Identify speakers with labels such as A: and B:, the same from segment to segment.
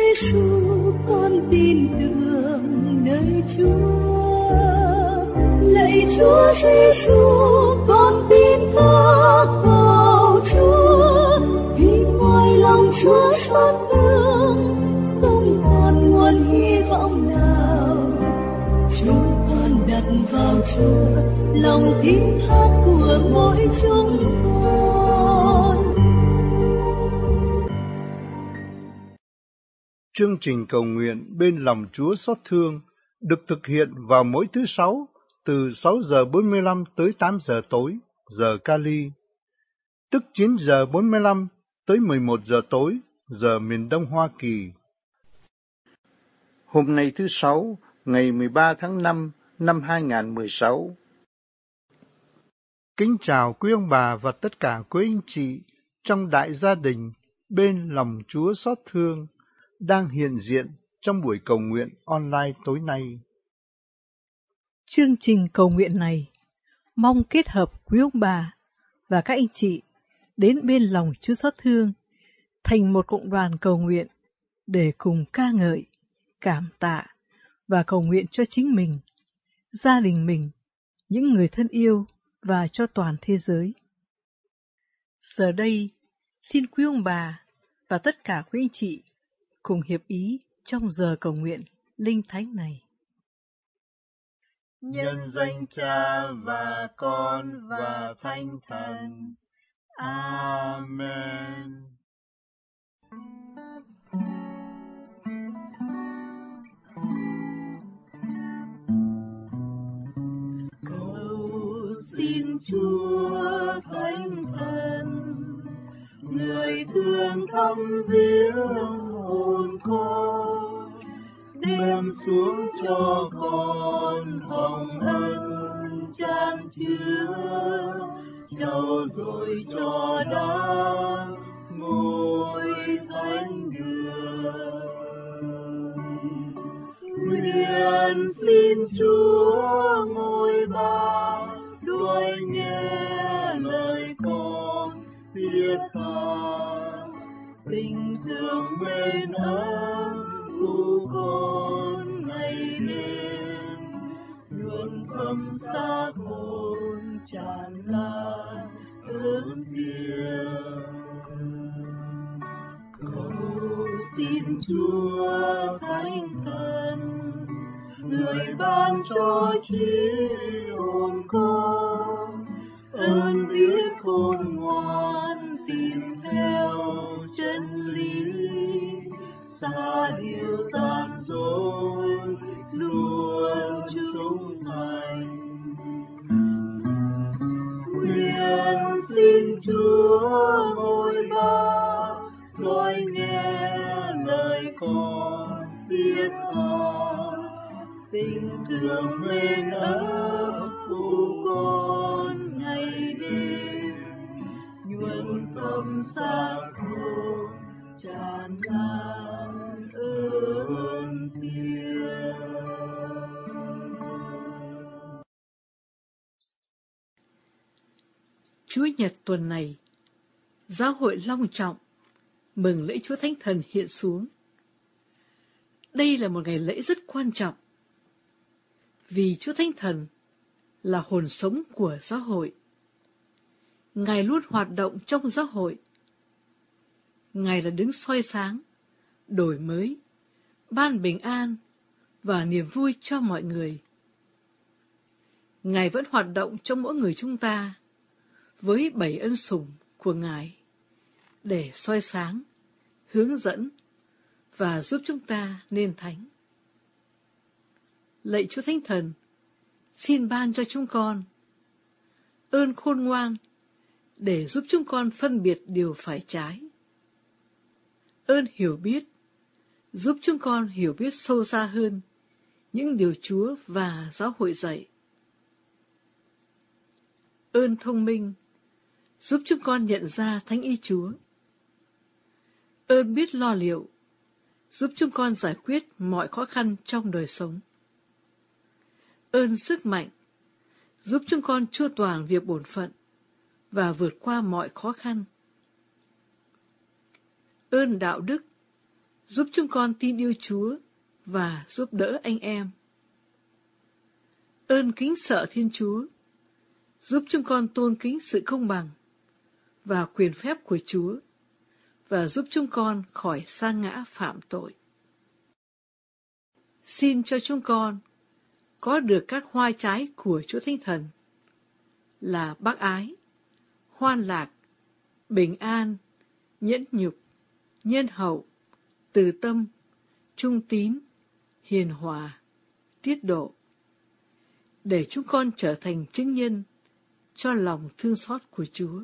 A: Giêsu, con tin tưởng nơi Chúa. Lạy Chúa Giêsu, con tin thác vào Chúa. Vì ngoài lòng Chúa xót thương, không còn nguồn hy vọng nào. Chúng con đặt vào Chúa lòng tin thác của mỗi chúng con.
B: Chương trình cầu nguyện bên lòng Chúa xót thương được thực hiện vào mỗi thứ Sáu từ 6 giờ 45 tới 8 giờ tối, giờ Cali, tức 9 giờ 45 tới 11 giờ tối, giờ miền Đông Hoa Kỳ. Hôm nay thứ Sáu, ngày 13 tháng 5 năm 2016. Kính chào quý ông bà và tất cả quý anh chị trong đại gia đình bên lòng Chúa xót thương đang hiện diện trong buổi cầu nguyện online tối nay.
C: Chương trình cầu nguyện này mong kết hợp quý ông bà và các anh chị đến bên lòng Chúa xót thương thành một cộng đoàn cầu nguyện để cùng ca ngợi, cảm tạ và cầu nguyện cho chính mình, gia đình mình, những người thân yêu và cho toàn thế giới. Giờ đây, xin quý ông bà và tất cả quý anh chị cùng hiệp ý trong giờ cầu nguyện linh thánh này.
D: Nhân danh Cha và Con và Thánh Thần. Amen. Cầu xin Chúa Thánh Thần, người thương thăm viếng hồn con, đem xuống cho con hồng ân chan chứa, trao dồi cho đáng ngôi thánh đường. Nguyện xin Chúa ngôi Ba đôi nghe lời con thiết tha, tình thương bên ơn của con ngày đêm, nhuận thâm xác hồn tràn lan ơn thiêng. Cầu xin Chúa Thánh Thần, người ban cho trí hồn con ơn biết khôn ngoan tìm theo chân lý, xa điều gian dối luôn trung thành. Nguyện xin Chúa ngôi Ba nói nghe lời con thiết tha, tình thương mến ấm của con ngày đêm, nhuận thâm xác hồn tràn lan ơn thiêng.
C: Chúa Nhật tuần này, Giáo hội long trọng mừng lễ Chúa Thánh Thần hiện xuống. Đây là một ngày lễ rất quan trọng, vì Chúa Thánh Thần là hồn sống của giáo hội. Ngài luôn hoạt động trong giáo hội. Ngài là đứng soi sáng, đổi mới, ban bình an và niềm vui cho mọi người. Ngài vẫn hoạt động trong mỗi người chúng ta với 7 ân sủng của Ngài để soi sáng, hướng dẫn và giúp chúng ta nên thánh. Lạy Chúa Thánh Thần, xin ban cho chúng con ơn khôn ngoan để giúp chúng con phân biệt điều phải trái, ơn hiểu biết giúp chúng con hiểu biết sâu xa hơn những điều Chúa và giáo hội dạy, ơn thông minh giúp chúng con nhận ra thánh ý Chúa, ơn biết lo liệu giúp chúng con giải quyết mọi khó khăn trong đời sống, ơn sức mạnh giúp chúng con chu toàn việc bổn phận và vượt qua mọi khó khăn, ơn đạo đức giúp chúng con tin yêu Chúa và giúp đỡ anh em. Ơn kính sợ Thiên Chúa, giúp chúng con tôn kính sự công bằng và quyền phép của Chúa, và giúp chúng con khỏi sa ngã phạm tội. Xin cho chúng con có được các hoa trái của Chúa Thánh Thần là bác ái, hoan lạc, bình an, nhẫn nhục, nhân hậu, từ tâm, trung tín, hiền hòa, tiết độ, để chúng con trở thành chứng nhân cho lòng thương xót của Chúa.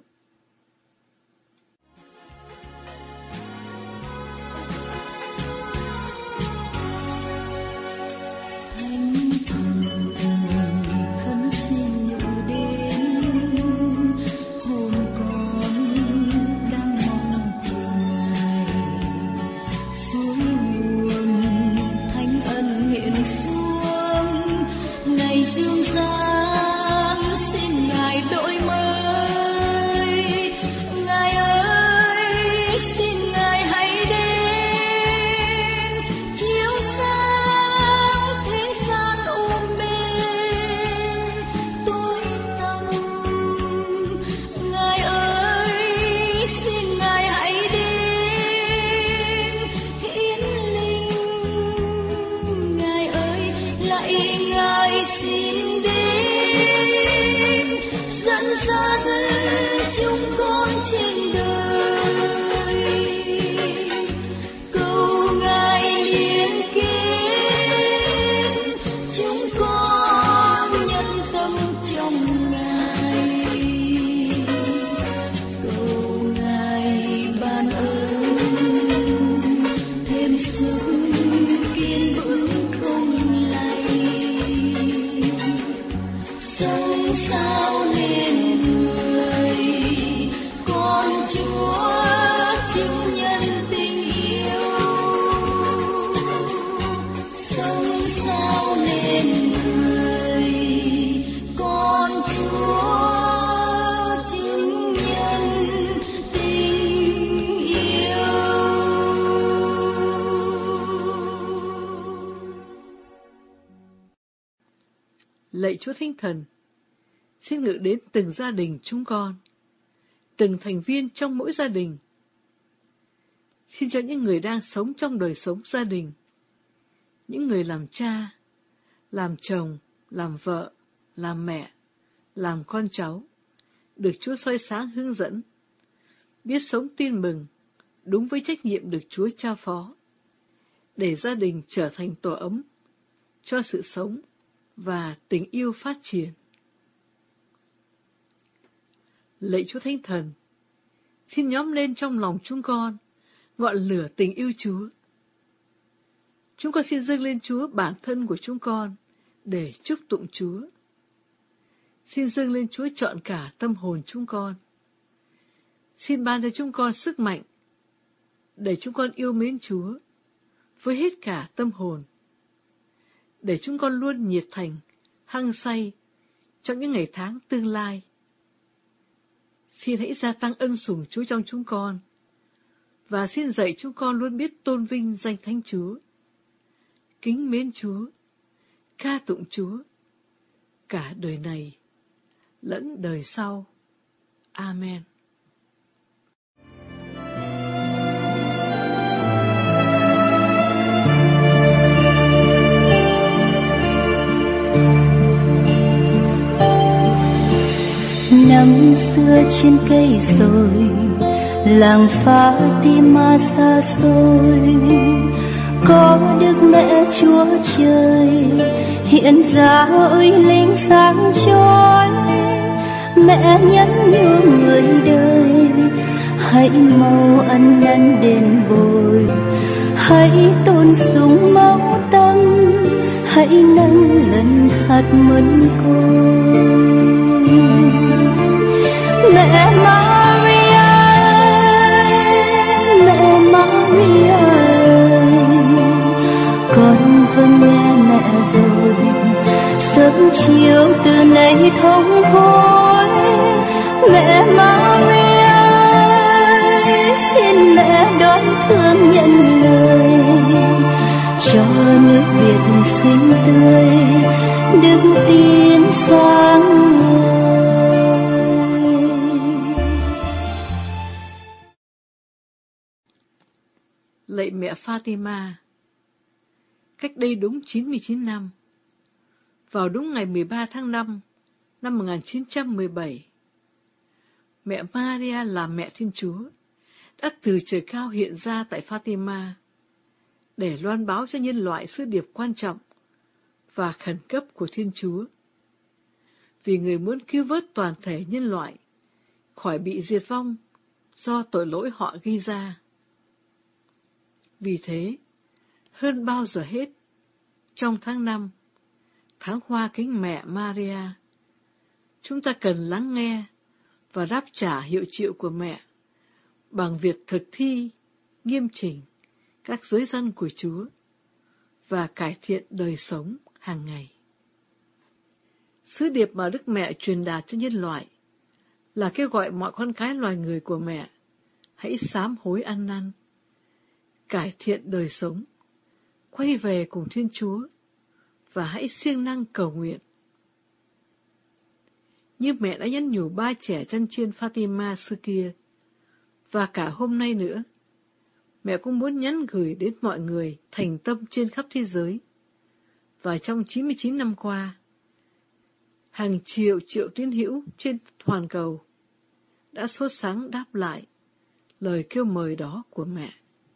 C: Lạy Chúa Thánh Thần, xin ngự đến từng gia đình chúng con, từng thành viên trong mỗi gia đình. Xin cho những người đang sống trong đời sống gia đình, những người làm cha, làm chồng, làm vợ, làm mẹ, làm con cháu, được Chúa soi sáng hướng dẫn, biết sống tin mừng, đúng với trách nhiệm được Chúa trao phó, để gia đình trở thành tổ ấm cho sự sống và tình yêu phát triển. Lạy Chúa Thánh Thần, xin nhóm lên trong lòng chúng con ngọn lửa tình yêu Chúa. Chúng con xin dâng lên Chúa bản thân của chúng con để chúc tụng Chúa. Xin dâng lên Chúa trọn cả tâm hồn chúng con. Xin ban cho chúng con sức mạnh để chúng con yêu mến Chúa với hết cả tâm hồn, để chúng con luôn nhiệt thành, hăng say trong những ngày tháng tương lai. Xin hãy gia tăng ân sủng Chúa trong chúng con, và xin dạy chúng con luôn biết tôn vinh danh Thánh Chúa, kính mến Chúa, ca tụng Chúa, cả đời này lẫn đời sau. Amen.
A: Năm xưa trên cây rồi, làng Fatima xa xôi, có Đức Mẹ Chúa Trời hiện ra ơi linh sáng chói. Mẹ nhắn nhủ người đời, hãy mau ăn năn đền bồi, hãy tôn sùng máu tâm, hãy nâng lần hạt mân côi. Mẹ Maria, mẹ Maria, con vâng nghe mẹ rồi, sớm chiều từ nay thống hối. Mẹ Maria, xin mẹ đón đón thương nhận lời, cho nước Việt xinh tươi đứng tiến sáng ngời.
C: Lạy mẹ Fatima, cách đây đúng 99 năm, vào đúng ngày 13 tháng 5 năm 1917, mẹ Maria là mẹ Thiên Chúa đã từ trời cao hiện ra tại Fatima để loan báo cho nhân loại sứ điệp quan trọng và khẩn cấp của Thiên Chúa, vì Người muốn cứu vớt toàn thể nhân loại khỏi bị diệt vong do tội lỗi họ gây ra. Vì thế, hơn bao giờ hết, trong tháng 5, tháng Hoa kính mẹ Maria, chúng ta cần lắng nghe và đáp trả hiệu triệu của mẹ bằng việc thực thi nghiêm chỉnh các giới dân của Chúa và cải thiện đời sống hàng ngày. Sứ điệp mà Đức Mẹ truyền đạt cho nhân loại là kêu gọi mọi con cái loài người của mẹ hãy sám hối ăn năn, cải thiện đời sống, quay về cùng Thiên Chúa và hãy siêng năng cầu nguyện. Như mẹ đã nhắn nhủ ba trẻ chăn chiên Fatima xưa kia, và cả hôm nay nữa, mẹ cũng muốn nhắn gửi đến mọi người thành tâm trên khắp thế giới. Và trong 99 năm qua, hàng triệu tín hữu trên toàn cầu đã sốt sắng đáp lại lời kêu mời đó của mẹ.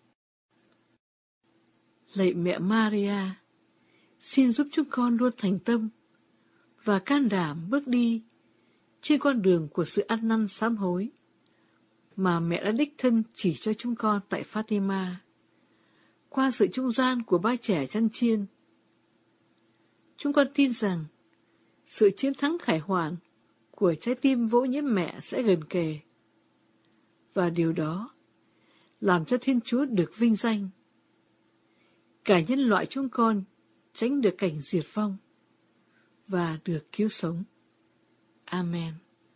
C: Lạy mẹ Maria, xin giúp chúng con luôn thành tâm và can đảm bước đi trên con đường của sự ăn năn sám hối mà mẹ đã đích thân chỉ cho chúng con tại Fatima, qua sự trung gian của ba trẻ chăn chiên. Chúng con tin rằng sự chiến thắng khải hoàn của trái tim vỗ nhiễm mẹ sẽ gần kề, và điều đó làm cho Thiên Chúa được vinh danh. Cả nhân loại chúng con tránh được cảnh diệt vong và được cứu sống. Amen.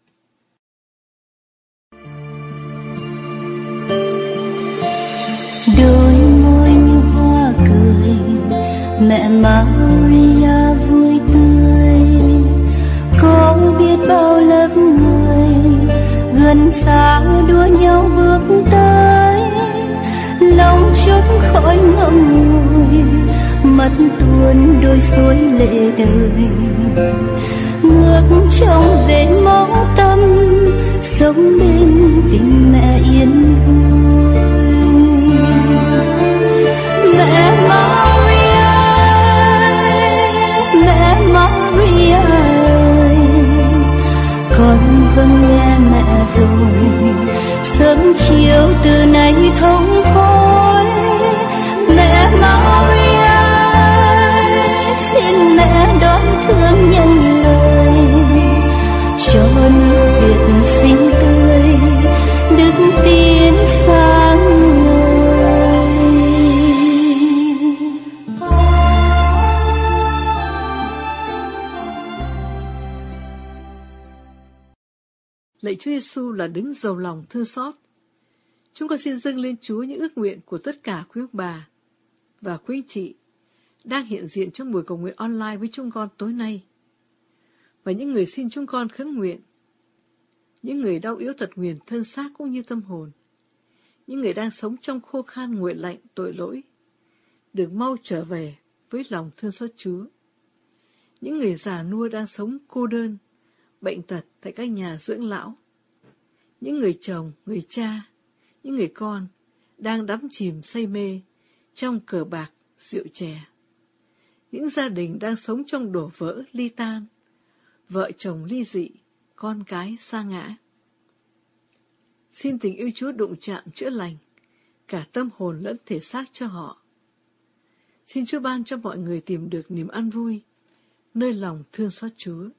A: Đôi môi như hoa cười, mẹ Maria vui tươi. Có biết bao lớp người gần xa đua nhau bước tới, lòng chốt khói ngậm ngùi, mắt tuôn đôi suối lệ đời. Ngược trông về máu tâm, sống bên tình mẹ yên vui. Mẹ Maria, mẹ Maria ơi, con vâng nghe mẹ rồi, sớm chiều từ nay thống khói. Mẹ Maria, xin mẹ đón thương nhận lời, cho nước Việt xinh tươi đức tiến sáng ngời.
C: Lạy Chúa Giêsu là đấng giàu lòng thương xót, chúng con xin dâng lên Chúa những ước nguyện của tất cả quý ông bà và quý anh chị đang hiện diện trong buổi cầu nguyện online với chúng con tối nay, và những người xin chúng con khấn nguyện, những người đau yếu tật nguyền thân xác cũng như tâm hồn, những người đang sống trong khô khan nguội lạnh tội lỗi, được mau trở về với lòng thương xót Chúa, những người già nua đang sống cô đơn, bệnh tật tại các nhà dưỡng lão, những người chồng, người cha, những người con đang đắm chìm say mê trong cờ bạc, rượu chè, những gia đình đang sống trong đổ vỡ, ly tan, vợ chồng ly dị, con cái sa ngã. Xin tình yêu Chúa đụng chạm chữa lành cả tâm hồn lẫn thể xác cho họ. Xin Chúa ban cho mọi người tìm được niềm an vui nơi lòng thương xót Chúa.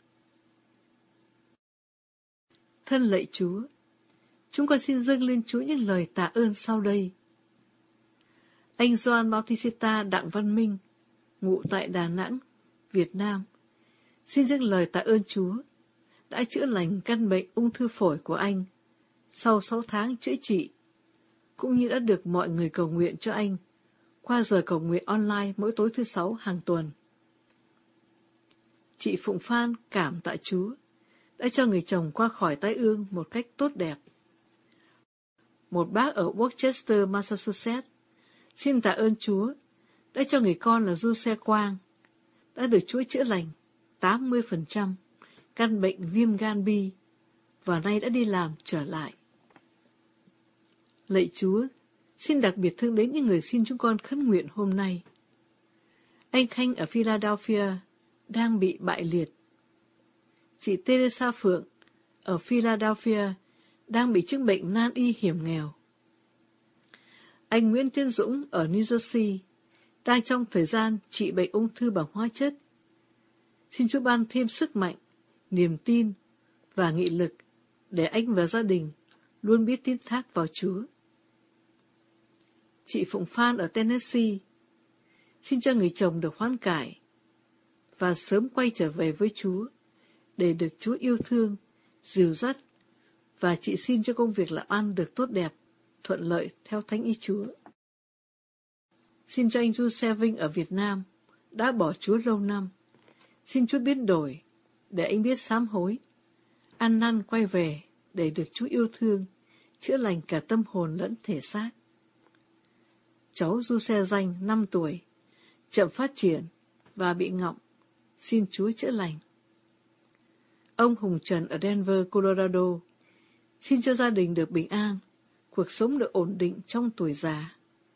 C: Thân lạy Chúa, chúng con xin dâng lên Chúa những lời tạ ơn sau đây. Anh Gioan Bautista Đặng Văn Minh, ngụ tại Đà Nẵng, Việt Nam, xin dâng lời tạ ơn Chúa đã chữa lành căn bệnh ung thư phổi của anh sau 6 tháng chữa trị. cũng như đã được mọi người cầu nguyện cho anh qua giờ cầu nguyện online mỗi tối thứ Sáu hàng tuần. Chị Phụng Phan cảm tạ Chúa đã cho người chồng qua khỏi tai ương một cách tốt đẹp. Một bác ở Worcester, Massachusetts, xin tạ ơn Chúa đã cho người con là Du-xe Quang đã được Chúa chữa lành 80% căn bệnh viêm gan B và nay đã đi làm trở lại. Lạy Chúa, xin đặc biệt thương đến những người xin chúng con khấn nguyện hôm nay. Anh Khanh ở Philadelphia đang bị bại liệt. Chị Teresa Phượng ở Philadelphia đang bị chứng bệnh nan y hiểm nghèo. Anh Nguyễn Tiến Dũng ở New Jersey đang trong thời gian trị bệnh ung thư bằng hóa chất. Xin Chúa ban thêm sức mạnh, niềm tin và nghị lực để anh và gia đình luôn biết tín thác vào Chúa. Chị Phụng Phan ở Tennessee xin cho người chồng được hoán cải và sớm quay trở về với Chúa để được Chúa yêu thương, dìu dắt, và chị xin cho công việc làm ăn được tốt đẹp, thuận lợi theo thánh ý Chúa. Xin cho anh Du-xe Vinh ở Việt Nam đã bỏ Chúa lâu năm, xin Chúa biến đổi để anh biết sám hối, ăn năn quay về để được Chúa yêu thương, chữa lành cả tâm hồn lẫn thể xác. Cháu Du-xe Danh 5 tuổi, chậm phát triển và bị ngọng, xin Chúa chữa lành. Ông Hùng Trần ở Denver, Colorado, xin cho gia đình được bình an, cuộc sống được ổn định trong tuổi già.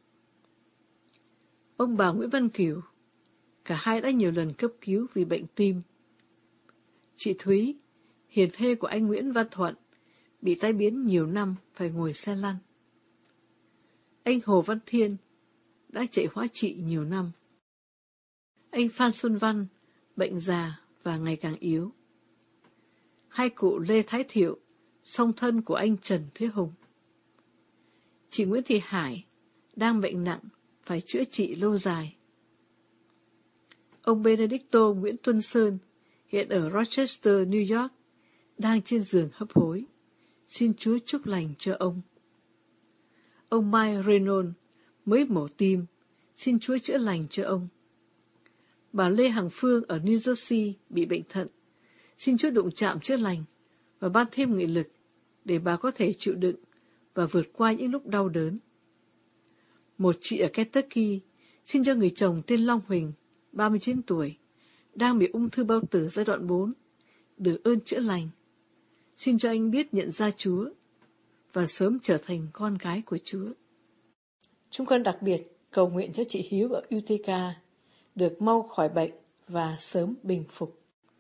C: Ông bà Nguyễn Văn Cửu, cả hai đã nhiều lần cấp cứu vì bệnh tim. Chị Thúy, hiền thê của anh Nguyễn Văn Thuận, bị tai biến nhiều năm phải ngồi xe lăn. Anh Hồ Văn Thiên đã chạy hóa trị nhiều năm. Anh Phan Xuân Văn, bệnh già và ngày càng yếu. Hai cụ Lê Thái Thiệu, song thân của anh Trần Thế Hùng. Chị Nguyễn Thị Hải đang bệnh nặng, phải chữa trị lâu dài. Ông Benedicto Nguyễn Tuân Sơn, hiện ở Rochester, New York, đang trên giường hấp hối. Xin Chúa chúc lành cho ông. Ông Mike Reynolds mới mổ tim, xin Chúa chữa lành cho ông. Bà Lê Hằng Phương ở New Jersey bị bệnh thận, xin Chúa đụng chạm chữa lành và ban thêm nghị lực để bà có thể chịu đựng và vượt qua những lúc đau đớn. Một chị ở Kentucky xin cho người chồng tên Long Huỳnh, 39 tuổi, đang bị ung thư bao tử giai đoạn 4, được ơn chữa lành. Xin cho anh biết nhận ra Chúa và sớm trở thành con gái của Chúa. Chúng con đặc biệt cầu nguyện cho chị Hiếu ở Utica được mau khỏi bệnh và sớm bình phục.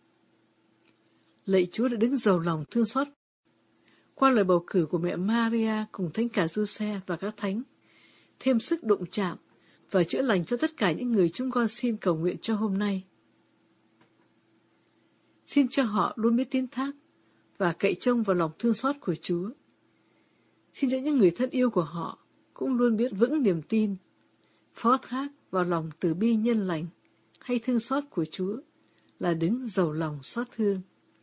C: Lạy Chúa đã đứng giàu lòng thương xót. Qua lời bầu cử của mẹ Maria cùng Thánh cả Du-xe và các thánh, thêm sức đụng chạm và chữa lành cho tất cả những người chúng con xin cầu nguyện cho hôm nay. Xin cho họ luôn biết tín thác và cậy trông vào lòng thương xót của Chúa. Xin cho những người thân yêu của họ cũng luôn biết vững niềm tin, phó thác vào lòng từ bi nhân lành hay thương xót của Chúa là đứng giàu lòng xót thương.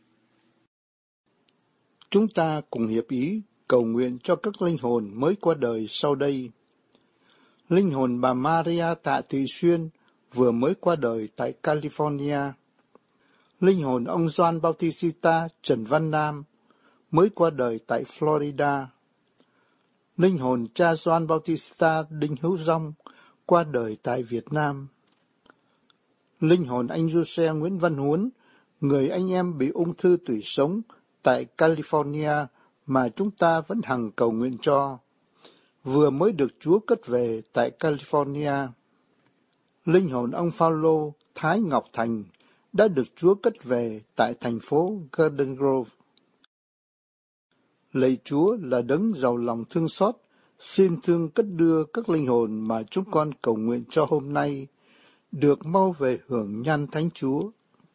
B: Chúng ta cùng hiệp ý cầu nguyện cho các linh hồn mới qua đời sau đây. Linh hồn bà Maria Tạ Thị Xuyên vừa mới qua đời tại California. Linh hồn ông Gioan Bautista Trần Văn Nam mới qua đời tại Florida. Linh hồn cha Gioan Bautista Đinh Hữu Dông qua đời tại Việt Nam. Linh hồn anh Du-xe Nguyễn Văn Huấn, người anh em bị ung thư tủy sống tại California mà chúng ta vẫn hằng cầu nguyện cho, vừa mới được Chúa cất về tại California. Linh hồn ông Phaolô Thái Ngọc Thành đã được Chúa cất về tại thành phố Garden Grove. Lạy Chúa là đấng giàu lòng thương xót, xin thương cất đưa các linh hồn mà chúng con cầu nguyện cho hôm nay, được mau về hưởng nhan Thánh Chúa.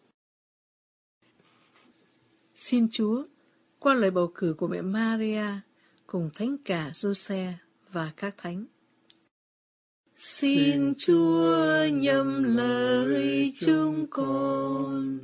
C: Xin Chúa, qua lời bầu cử của mẹ Maria, cùng Thánh cả Du-xe và các thánh. Xin Chúa nhậm lời chúng con.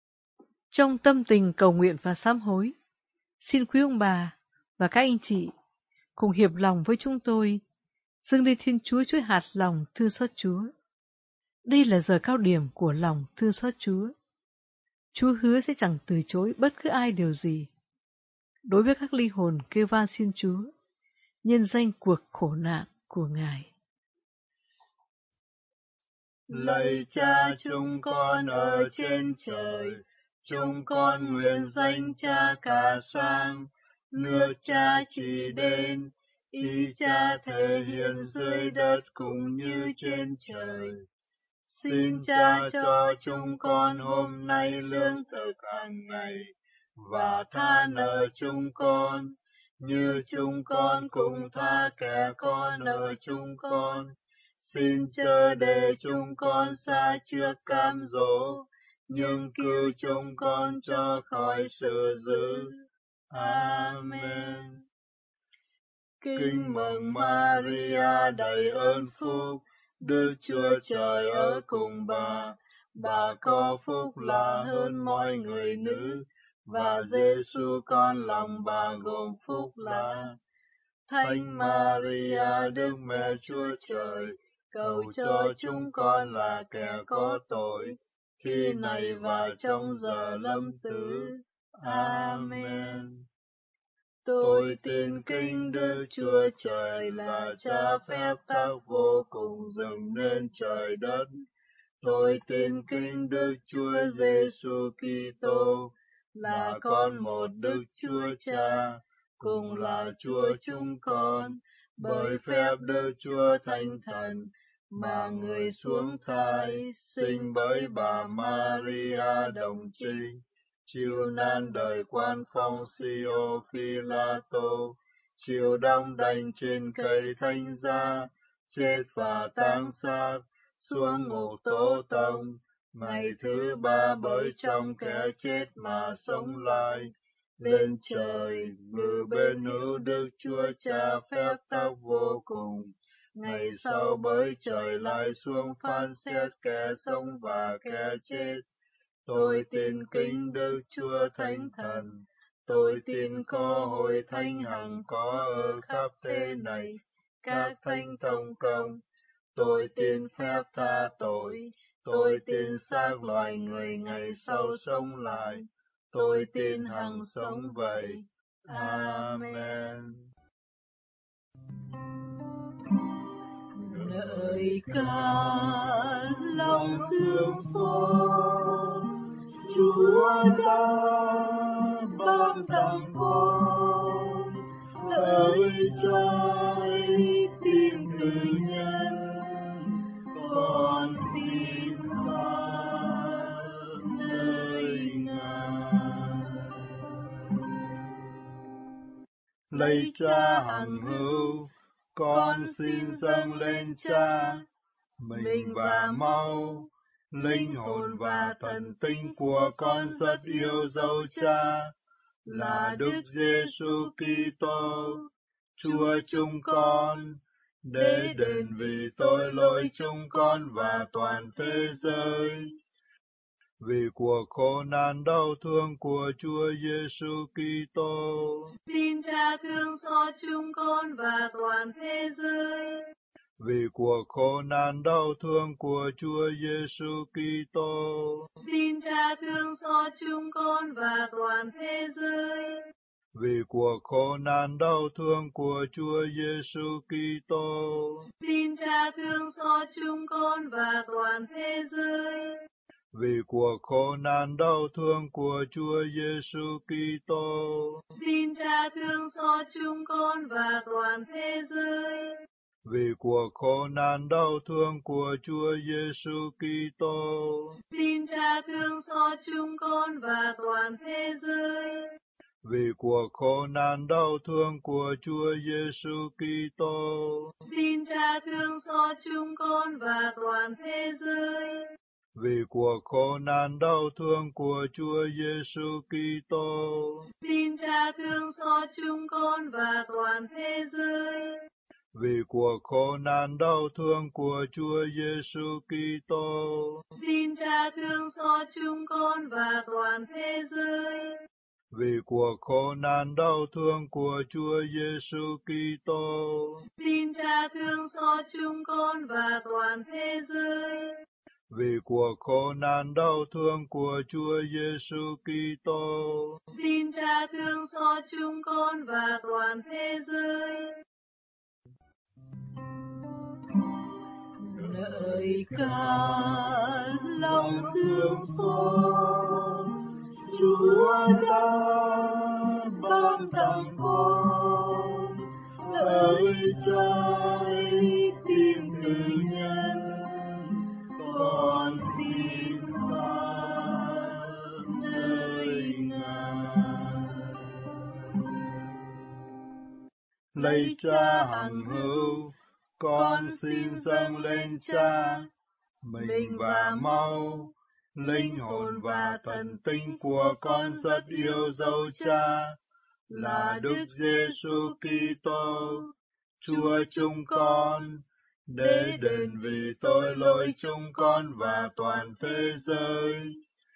C: Trong tâm tình cầu nguyện và sám hối, xin quý ông bà và các anh chị cùng hiệp lòng với chúng tôi, dâng lên Thiên Chúa chuỗi hạt lòng thương xót Chúa. Đây là giờ cao điểm của lòng thương xót Chúa. Chúa hứa sẽ chẳng từ chối bất cứ ai điều gì. Đối với các linh hồn kêu van xin Chúa, nhân danh cuộc khổ nạn của Ngài.
D: Lạy Cha chúng con ở trên trời, chúng con nguyện danh Cha cả sang, nước Cha chỉ đến, ý Cha thể hiện dưới đất cũng như trên trời. Xin Cha cho chúng con hôm nay lương thực hàng ngày, và tha nợ chúng con, như chúng con cũng tha kẻ có nợ chúng con. Xin chớ để chúng con sa trước cám dỗ, nhưng cứu chúng con cho khỏi sự dữ. Amen. Kính mừng Maria đầy ơn phúc, Đức Chúa Trời ở cùng bà có phúc lạ hơn mọi người nữ, và Giêsu con lòng bà gồm phúc lạ. Thánh Maria Đức Mẹ Chúa Trời, cầu cho chúng con là kẻ có tội, khi này và trong giờ lâm tử. Amen. Tôi tin kính Đức Chúa Trời là Cha phép tắc vô cùng dựng nên trời đất. Tôi tin kính Đức Chúa Giêsu Kitô là con một Đức Chúa Cha, cùng là Chúa chúng con, bởi phép Đức Chúa Thánh Thần, mà người xuống thai, sinh bởi bà Maria đồng trinh, chịu nan đời quan phong Sio Phi-la-tô, chịu đóng đành trên cây thánh giá, chết và táng xác, xuống ngục Tổ Tông, ngày thứ ba bởi trong kẻ chết mà sống lại, lên trời, ngự bên hữu Đức Chúa Cha phép tắc vô cùng. Ngày sau bởi trời lại xuống phán xét kẻ sống và kẻ chết. Tôi tin kính Đức Chúa Thánh Thần. Tôi tin có hội thánh hằng có ở khắp thế này, các thánh thông công. Tôi tin phép tha tội. Tôi tin xác loài người ngày sau sống lại. Tôi tin hằng sống vậy. Amen.
A: Lời ca lòng thương xót, Chúa đã ban tặng con, hỡi trái tim cử nhân, con tin vào nơi Ngài.
B: Lạy Cha hằng hữu, con xin dâng lên Cha mình và máu, linh hồn và thần tinh của con rất yêu dấu Cha, là Đức Giêsu Kitô, Chúa chúng con, để đền vì tội lỗi chúng con và toàn thế giới. Vì cuộc khổ nạn đau thương của Chúa Giêsu Kitô,
A: xin Cha thương xót chúng con và toàn thế giới.
B: Vì cuộc khổ nạn đau thương của Chúa Giêsu Kitô,
A: xin Cha thương xót chúng con và toàn thế giới.
B: Vì cuộc khổ nạn đau thương của Chúa Giêsu Kitô,
A: xin Cha thương xót chúng con và toàn thế giới.
B: Vì cuộc khổ nạn đau thương của Chúa Giêsu Kitô,
A: xin Cha thương xót chúng con và toàn thế giới.
B: Vì cuộc khổ nạn đau thương của Chúa Giêsu Kitô,
A: xin Cha thương xót chúng con và toàn thế giới.
B: Vì cuộc khổ nạn đau thương của Chúa Giêsu Kitô,
A: xin Cha thương xót chúng con và toàn thế giới.
B: Vì cuộc khổ nạn đau thương của Chúa Giêsu Kitô,
A: xin Cha thương xót chúng con và toàn thế giới.
B: Vì cuộc khổ nạn đau thương của Chúa Giêsu Kitô,
A: xin Cha thương xót chúng con và toàn thế giới.
B: vì cuộc khổ nạn đau thương của Chúa Giêsu Kitô.
D: Xin Cha thương xót chúng con và toàn thế giới.
B: Vì cuộc khổ nạn đau thương của Chúa Giêsu Kitô.
D: Xin Cha thương xót chúng con và toàn thế giới.
A: Lời ca lòng thương xót, Chúa đã ban tặng con lời trái tim cử nhân, con tin phán nơi Ngài.
B: Lạy Cha hằng hữu, con xin dâng lên Cha mình và máu, linh hồn và thần tinh của con rất yêu dấu Cha là Đức Giêsu Kitô, Chúa chúng con, để đền vì tội lỗi chúng con và toàn thế giới.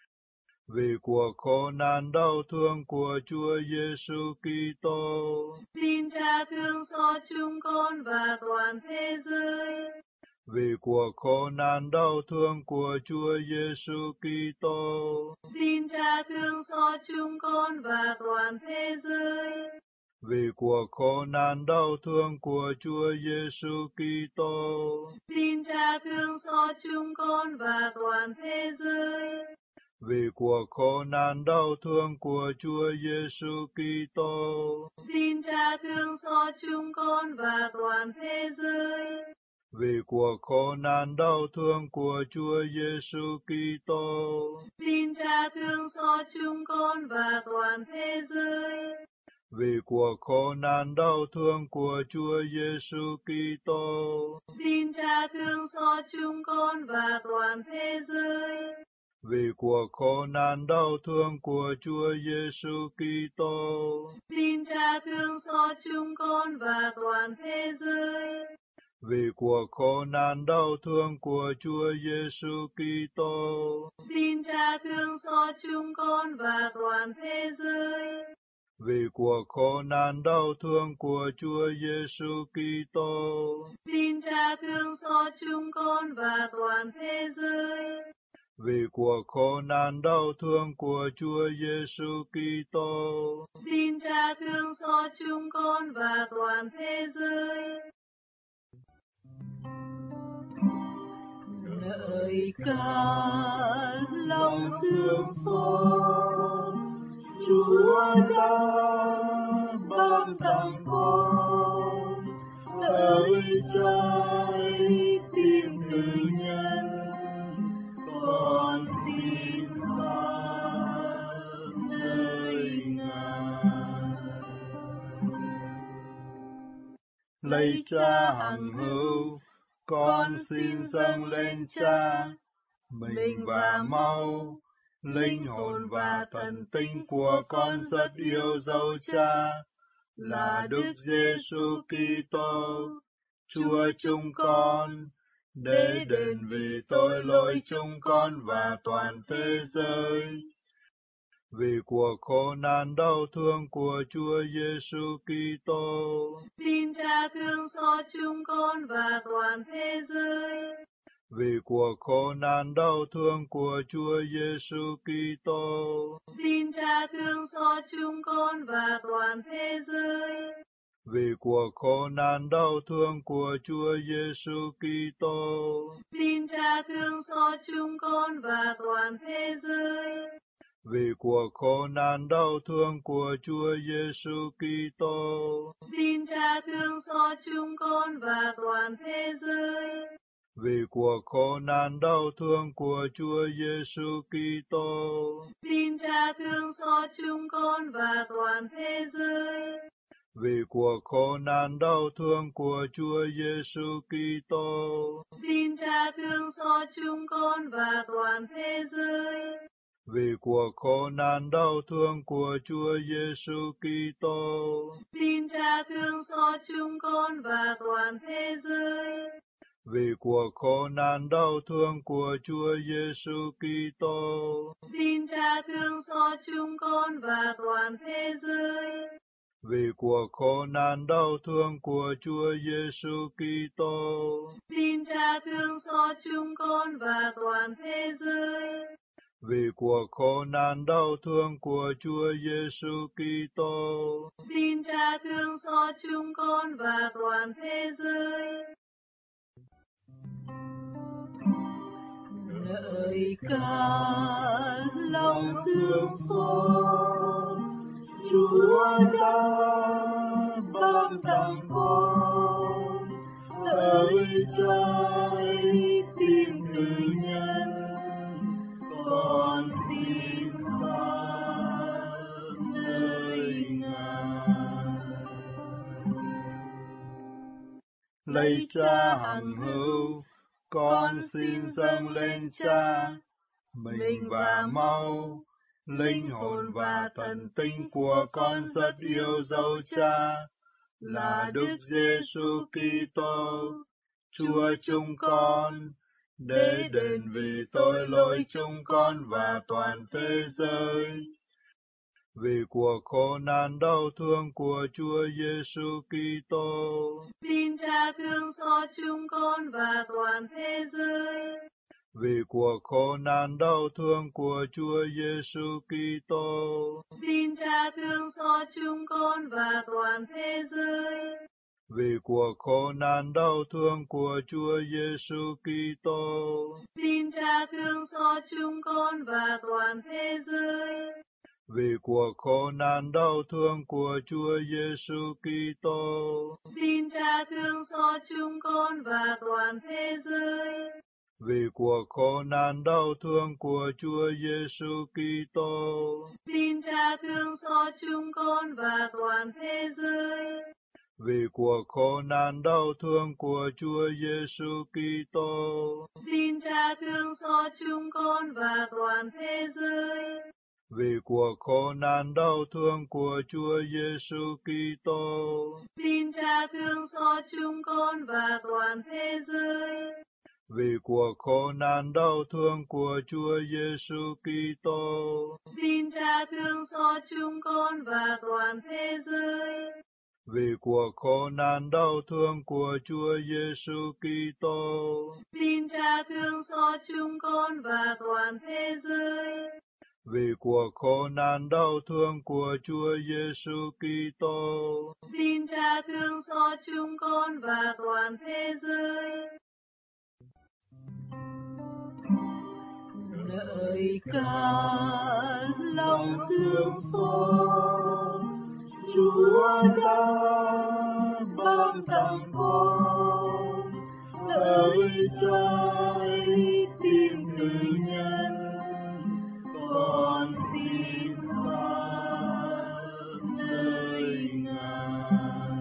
B: Vì cuộc khổ nạn đau thương của Chúa Giêsu Kitô.
D: Xin Cha thương xót chúng con và toàn thế giới.
B: Vì cuộc khổ nạn đau thương của Chúa Giêsu Kitô.
D: Xin Cha thương xót chúng con và toàn thế giới.
B: Vì cuộc khổ nạn đau thương của Chúa Giêsu Kitô.
D: Xin Cha thương xót chúng con và toàn thế giới.
B: Vì cuộc khổ nạn đau thương của Chúa Giêsu Kitô.
D: Xin Cha thương xót chúng con và toàn thế giới.
B: Vì cuộc khổ nạn đau thương của Chúa Giêsu Kitô.
D: Xin Cha thương xót chúng con và toàn thế giới.
B: Vì cuộc khổ nạn đau thương của Chúa Giêsu Kitô.
D: Xin Cha thương xót chúng con và toàn thế giới.
B: Vì cuộc khổ nạn đau thương của Chúa Giêsu Kitô.
D: Xin Cha thương xót chúng con và toàn thế giới.
B: Vì cuộc khổ nạn đau thương của Chúa Giêsu Kitô.
D: Xin Cha thương xót chúng con và toàn thế giới.
B: Vì cuộc khổ nạn đau thương của Chúa Giêsu Kitô.
D: Xin Cha thương xót chúng con và toàn thế giới.
B: Vì cuộc khổ nạn đau thương của Chúa Giêsu Kitô.
D: Xin Cha thương xót chúng con và toàn thế giới.
A: Lời ca lòng thương xót, Chúa đã ban tặng con lời trái tim cử nhân, con tin phán nơi Ngài.
B: Lạy Cha hằng hữu, con xin dâng lên Cha mình và máu, linh hồn và thần tinh của con rất yêu dấu Cha là Đức Giêsu Kitô, Chúa chúng con, để đền vì tội lỗi chúng con và toàn thế giới. Vì cuộc khổ nạn đau thương của Chúa Giêsu Kitô.
D: Xin Cha thương xót chúng con và toàn thế giới.
B: Vì cuộc khổ nạn đau thương của Chúa Giêsu Kitô.
D: Xin Cha thương xót chúng con và toàn thế giới.
B: Vì cuộc khổ nạn đau thương của Chúa Giêsu Kitô.
D: Xin Cha thương xót chúng con và toàn thế giới.
B: Vì cuộc khổ nạn đau thương của Chúa Giêsu Kitô.
D: Xin Cha thương xót chúng con và toàn thế giới.
B: Vì cuộc khổ nạn đau thương của Chúa Giêsu Kitô.
D: Xin Cha thương xót chúng con và toàn thế giới.
B: Vì cuộc khổ nạn đau thương của Chúa Giêsu Kitô.
D: Xin Cha thương xót chúng con và toàn thế giới.
B: Vì cuộc khổ nạn đau thương của Chúa Giêsu Kitô.
D: Xin Cha thương xót chúng con và toàn thế giới.
B: vì cuộc khổ nạn đau thương của Chúa Giêsu Kitô.
D: Xin Cha thương xót chúng con và toàn thế giới.
B: Vì cuộc khổ nạn đau thương của Chúa Giêsu Kitô.
D: Xin Cha thương xót chúng con và toàn thế giới.
B: Vì cuộc khổ nạn đau thương của Chúa Giêsu Kitô.
D: Xin Cha thương xót chúng con và toàn thế giới.
A: Lời ca lòng thương xót, Chúa đã ban tặng con ơi trái tim cử nhân, con xin phán nơi Ngài.
B: Lạy Cha hằng hữu, con xin dâng lên Cha mình và máu, linh hồn và thần tinh của con rất yêu dấu Cha là Đức Giêsu Kitô, Chúa chúng con, để đền vì tội lỗi chúng con và toàn thế giới. Vì cuộc khổ nạn đau thương của Chúa Giêsu Kitô.
D: Xin Cha thương xót chúng con và toàn thế giới.
B: Vì cuộc khổ nạn đau thương của Chúa Giêsu Kitô.
D: Xin Cha thương xót chúng con và toàn thế giới.
B: Vì cuộc khổ nạn đau thương của Chúa Giêsu Kitô.
D: Xin Cha thương xót chúng con và toàn thế giới.
B: Vì cuộc khổ nạn đau thương của Chúa Giêsu Kitô.
D: Xin Cha thương xót chúng con và toàn thế giới.
B: Vì cuộc khổ nạn đau thương của Chúa Giêsu Kitô.
D: Xin Cha thương xót chúng con và toàn thế giới.
B: Vì cuộc khổ nạn đau thương của Chúa Giêsu Kitô.
D: Xin Cha thương xót chúng con và toàn thế giới.
B: Vì cuộc khổ nạn đau thương của Chúa Giêsu Kitô.
D: Xin Cha thương xót chúng con và toàn thế giới.
B: Vì cuộc khổ nạn đau thương của Chúa Giêsu Kitô.
D: Xin Cha thương xót chúng con và toàn thế giới.
B: Vì cuộc khổ nạn đau thương của Chúa Giêsu Kitô.
D: Xin Cha thương xót chúng con và toàn thế giới.
B: Vì cuộc khổ nạn đau thương của Chúa Giêsu Kitô.
D: Xin Cha thương xót chúng con và toàn thế giới.
A: Lời ca lòng thương xót, Chúa đã ban tặng con ơi trái tim cử nhân, con xin phán nơi Ngài.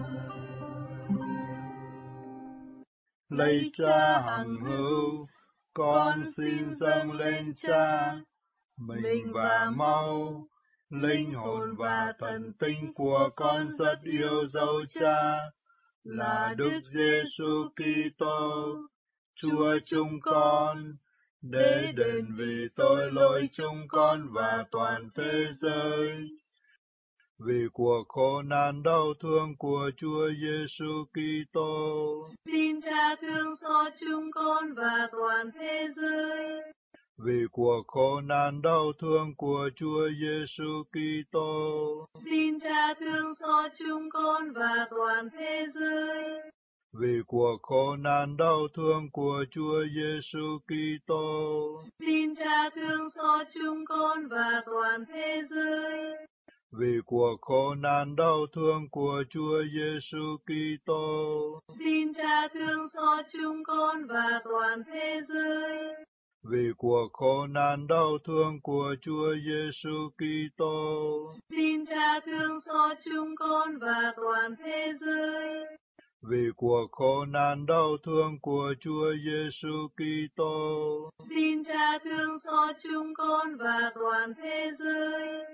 B: Lạy Cha hằng hữu, con xin dâng lên Cha mình và máu, linh hồn và thần tinh của con rất yêu dấu Cha là Đức Giêsu Kitô, Chúa chúng con, để đền vì tội lỗi chúng con và toàn thế giới. Vì cuộc khổ nạn đau thương của Chúa Giêsu Kitô.
D: Xin Cha thương xót chúng con và toàn thế giới.
B: Vì cuộc khổ nạn đau thương của Chúa Giêsu Kitô.
D: Xin Cha thương xót chúng con và toàn thế giới.
B: Vì cuộc khổ nạn đau thương của Chúa Giêsu Kitô.
D: Xin Cha thương xót chúng con và toàn thế giới.
B: Vì cuộc khổ nạn đau thương của Chúa Giêsu Kitô.
D: Xin Cha thương xót chúng con và toàn thế giới.
B: Vì cuộc khổ nạn đau thương của Chúa Giêsu Kitô.
D: Xin Cha thương xót chúng con và toàn thế giới.
B: Vì cuộc khổ nạn đau thương của Chúa Giêsu Kitô.
D: Xin Cha thương xót chúng con và toàn thế giới.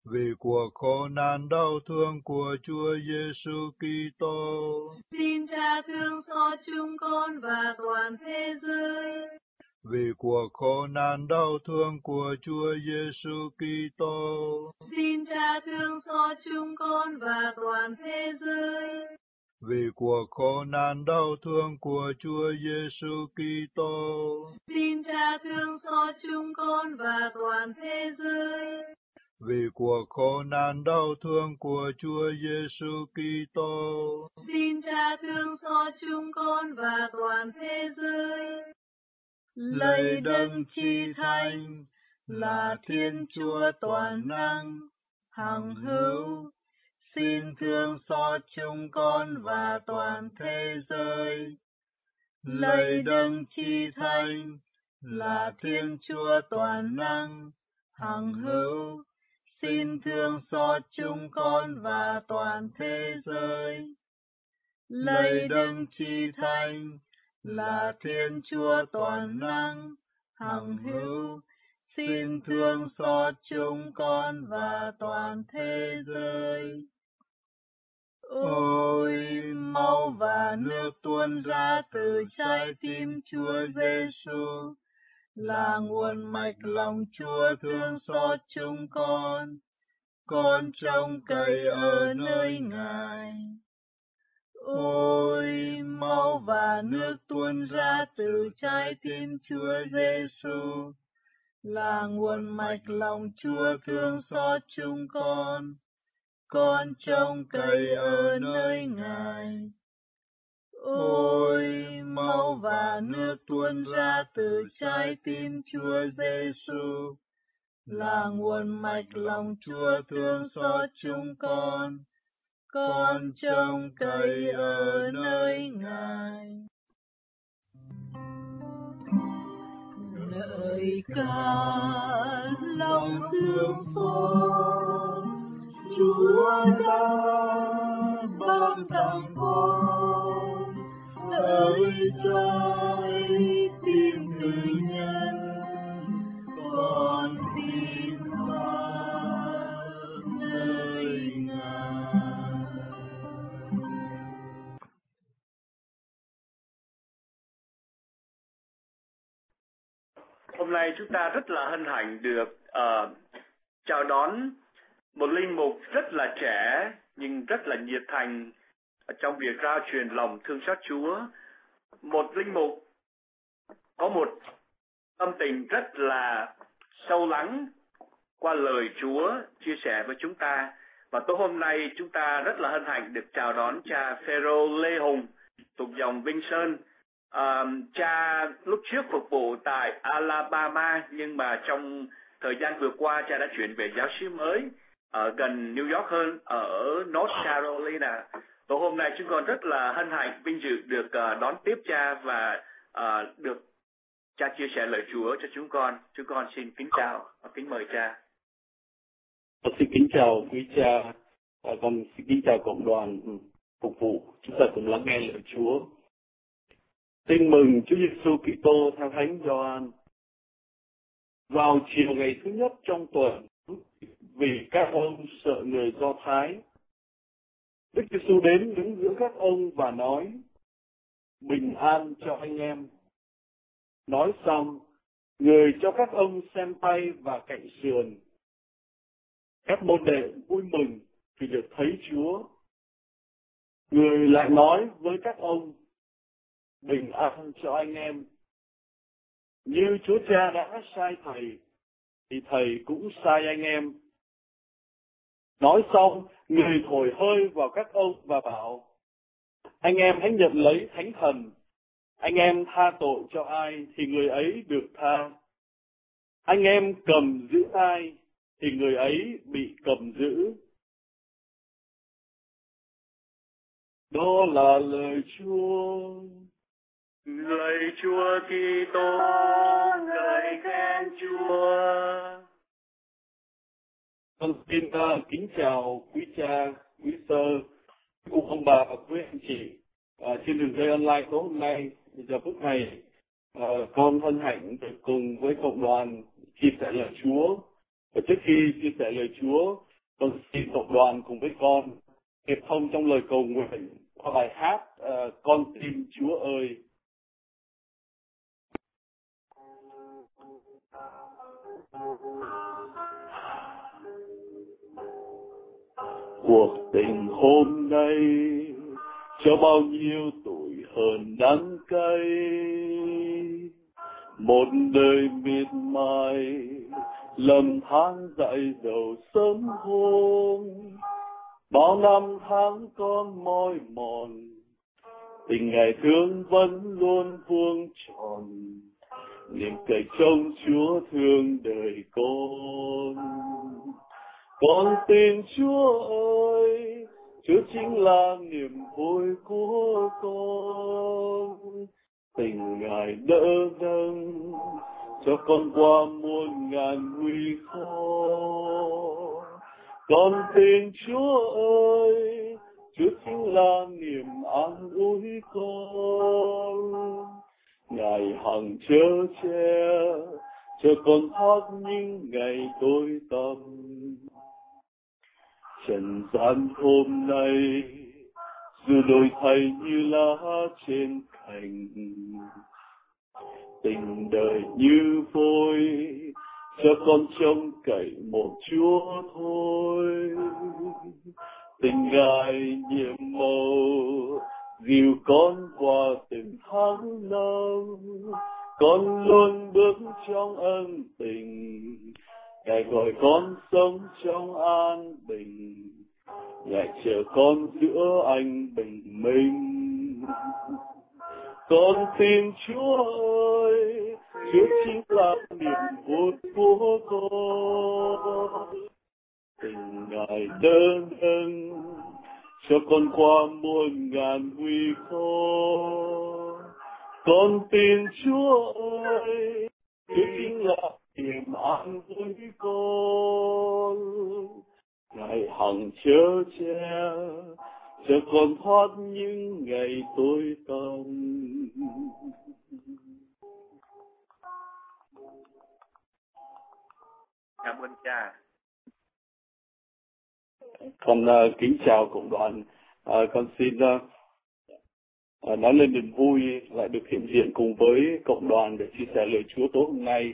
B: vì cuộc khổ nạn đau thương của Chúa Giêsu Kitô.
D: Xin Cha thương xót chúng con và toàn thế giới.
B: Vì cuộc khổ nạn đau thương của Chúa Giêsu Kitô.
D: Xin Cha thương xót chúng con và toàn thế giới.
B: Vì cuộc khổ nạn đau thương của Chúa Giêsu Kitô.
D: Xin Cha thương xót chúng con và toàn thế giới.
B: Vì cuộc khổ nạn đau thương của Chúa Giêsu Kitô.
D: Xin Cha thương xót chúng con và toàn thế giới. Lạy Đấng Chi Thánh, là Thiên Chúa toàn năng, hằng hữu, xin thương xót chúng con và toàn thế giới. Lạy Đấng Chi Thánh, là Thiên Chúa toàn năng, hằng hữu, xin thương xót chúng con và toàn thế giới. Lạy Đấng Chi Thánh, là Thiên Chúa toàn năng, hằng hữu, xin thương xót chúng con và toàn thế giới. Ôi, máu và nước tuôn ra từ trái tim Chúa Giêsu, là nguồn mạch lòng Chúa thương xót chúng con trông cậy ở nơi Ngài. Ôi, máu và nước tuôn ra từ trái tim Chúa Giêsu, là nguồn mạch lòng Chúa thương xót chúng con trông cậy ở nơi Ngài. Ôi, máu và nước tuôn ra từ trái tim Chúa Giêsu, là nguồn mạch lòng Chúa thương xót chúng con trông cậy ở nơi Ngài. Lời ca lòng thương xót Chúa đã ban tặng con, ơi trái tim cử nhân con tin vào nơi Ngài.
E: Hôm nay chúng ta rất là hân hạnh được chào đón một linh mục rất là trẻ nhưng rất là nhiệt thành trong việc rao truyền lòng thương xót Chúa. Một linh mục có một tâm tình rất là sâu lắng qua lời Chúa chia sẻ với chúng ta. Và tối hôm nay chúng ta rất là hân hạnh được chào đón cha Phêrô Lê Hùng thuộc dòng Vinh Sơn. Cha lúc trước phục vụ tại Alabama, nhưng mà trong thời gian vừa qua cha đã chuyển về giáo xứ mới ở gần New York hơn, ở North Carolina. Tối hôm nay chúng con rất là hân hạnh vinh dự được đón tiếp cha và được cha chia sẻ lời Chúa cho chúng con. Chúng con xin kính chào và kính mời cha.
F: Tôi xin kính chào quý cha, con xin kính chào cộng đoàn phục vụ. Chúng ta cùng lắng nghe lời Chúa. Tin mừng Chúa Giêsu Kitô theo Thánh Gioan. Vào chiều ngày thứ nhất trong tuần, vì các ông sợ người Do Thái, Đức Giêsu đến đứng giữa các ông và nói: bình an cho anh em. Nói xong, người cho các ông xem tay và cạnh sườn. Các môn đệ vui mừng vì được thấy Chúa. Người lại nói với các ông: bình an cho anh em. Như Chúa Cha đã sai Thầy, thì Thầy cũng sai anh em. Nói xong, người thổi hơi vào các ông và bảo: anh em hãy nhận lấy Thánh Thần. Anh em tha tội cho ai thì người ấy được tha. Anh em cầm giữ ai thì người ấy bị cầm giữ. Đó là lời Chúa.
E: Lời Chúa Kitô, lời khen Chúa.
F: Con xin kính chào quý cha, quý sơ, quý ông bà và quý anh chị trên đường dây online tối hôm nay. Giờ phút này con hân hạnh được cùng với cộng đoàn chia sẻ lời Chúa. Và trước khi chia sẻ lời Chúa, Con xin cộng đoàn cùng với con hiệp thông trong lời cầu nguyện qua bài hát Con tin Chúa ơi. Cuộc tình hôm nay cho bao nhiêu tuổi hờn đắng cay, một đời miệt mài lầm than dại dầu sớm hôm, bao năm tháng con mỏi mòn, tình ngày thương vẫn luôn vuông tròn, niềm cậy trông Chúa thương đời con. Con tin Chúa ơi, Chúa chính là niềm vui của con. Tình Ngài đỡ nâng cho con qua muôn ngàn nguy khó. Con tin Chúa ơi, Chúa chính là niềm an ủi con. Ngài hằng chở che cho con thoát những ngày tối tăm. Trần gian hôm nay dù đổi thay như lá trên cành, tình đời như vôi cho con trông cậy một Chúa thôi. Tình Ngài nhiệm màu dìu con qua từng tháng năm, con luôn bước trong ân tình. Ngài gọi con sống trong an bình, Ngài chờ con giữa anh bình minh. Con tin Chúa ơi, Chúa chính là niềm vui của con. Tình Ngài đơn ân cho con qua muôn ngàn nguy khó. Con tin Chúa ơi, Chúa chính là niềm an vui con. Ngài hằng chở che cho con thoát những ngày tối tăm.
E: Cảm ơn cha.
F: Con kính chào cộng đoàn. Con xin nói lên niềm vui lại được hiện diện cùng với cộng đoàn để chia sẻ lời Chúa tối hôm nay.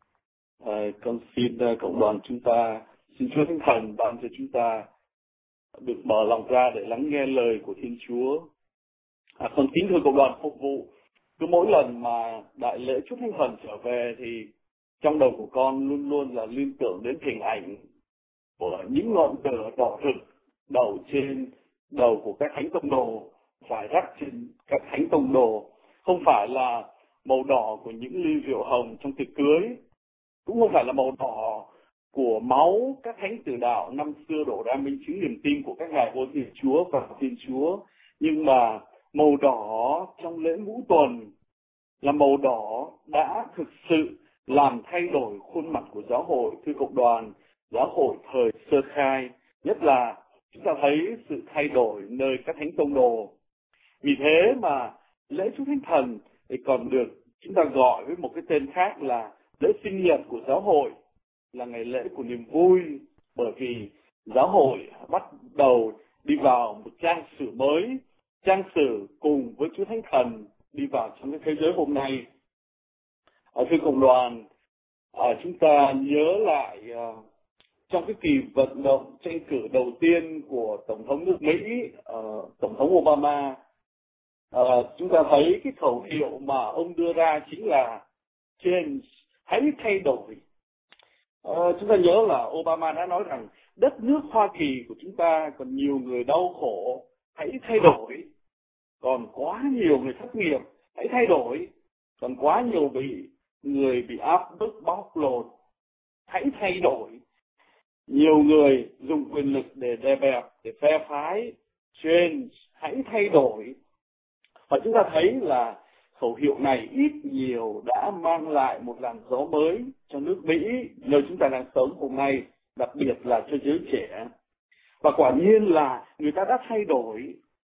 F: Con xin cộng đoàn chúng ta, xin Chúa Thánh Thần ban cho chúng ta được mở lòng ra để lắng nghe lời của Thiên Chúa. Con kính thưa cộng đoàn phục vụ, cứ mỗi lần mà đại lễ Chúa Thánh Thần trở về thì trong đầu của con luôn luôn là liên tưởng đến hình ảnh của những ngọn cờ đỏ rực trên đầu của các thánh tông đồ, rải rác trên các thánh tông đồ. Không phải là màu đỏ của những ly rượu hồng trong tiệc cưới, cũng không phải là màu đỏ của máu các thánh tử đạo năm xưa đổ ra minh chứng niềm tin của các ngài vô Thiên Chúa và Thiên Chúa, nhưng mà màu đỏ trong lễ ngũ tuần là màu đỏ đã thực sự làm thay đổi khuôn mặt của giáo hội. Thưa cộng đoàn, giáo hội thời sơ khai, nhất là chúng ta thấy sự thay đổi nơi các thánh tông đồ. Vì thế mà lễ Chúa Thánh Thần thì còn được chúng ta gọi với một cái tên khác là lễ sinh nhật của giáo hội, là ngày lễ của niềm vui, bởi vì giáo hội bắt đầu đi vào một trang sử mới, trang sử cùng với Chúa Thánh Thần đi vào trong cái thế giới hôm nay. Thưa cộng đoàn, chúng ta nhớ lại trong cái kỳ vận động tranh cử đầu tiên của Tổng thống nước Mỹ, Tổng thống Obama, chúng ta thấy cái khẩu hiệu mà ông đưa ra chính là change, hãy thay đổi. Chúng ta nhớ là Obama đã nói rằng đất nước Hoa Kỳ của chúng ta còn nhiều người đau khổ, hãy thay đổi. Còn quá nhiều người thất nghiệp, hãy thay đổi. Còn quá nhiều người bị áp bức bóc lột, hãy thay đổi. Nhiều người dùng quyền lực để đè bẹp, để phe phái, change, hãy thay đổi. Và chúng ta thấy là khẩu hiệu này ít nhiều đã mang lại một làn gió mới cho nước Mỹ, nơi chúng ta đang sống hôm nay, đặc biệt là cho giới trẻ. Và quả nhiên là người ta đã thay đổi.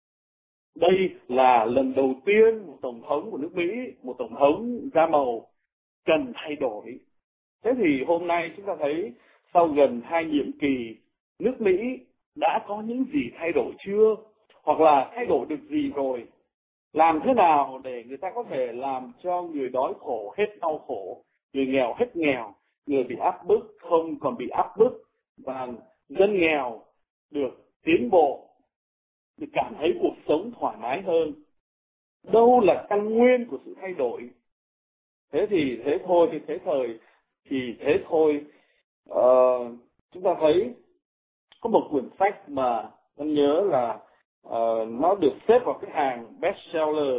F: Đây là lần đầu tiên một tổng thống của nước Mỹ, một tổng thống da màu cần thay đổi. Thế thì hôm nay chúng ta thấy sau gần 2 nhiệm kỳ, nước Mỹ đã có những gì thay đổi chưa? Hoặc là thay đổi được gì rồi? Làm thế nào để người ta có thể làm cho người đói khổ hết đau khổ, người nghèo hết nghèo, người bị áp bức không còn bị áp bức, và dân nghèo được tiến bộ, được cảm thấy cuộc sống thoải mái hơn? Đâu là căn nguyên của sự thay đổi? Thế thôi, chúng ta thấy có một quyển sách mà tôi nhớ là nó được xếp vào cái hàng bestseller,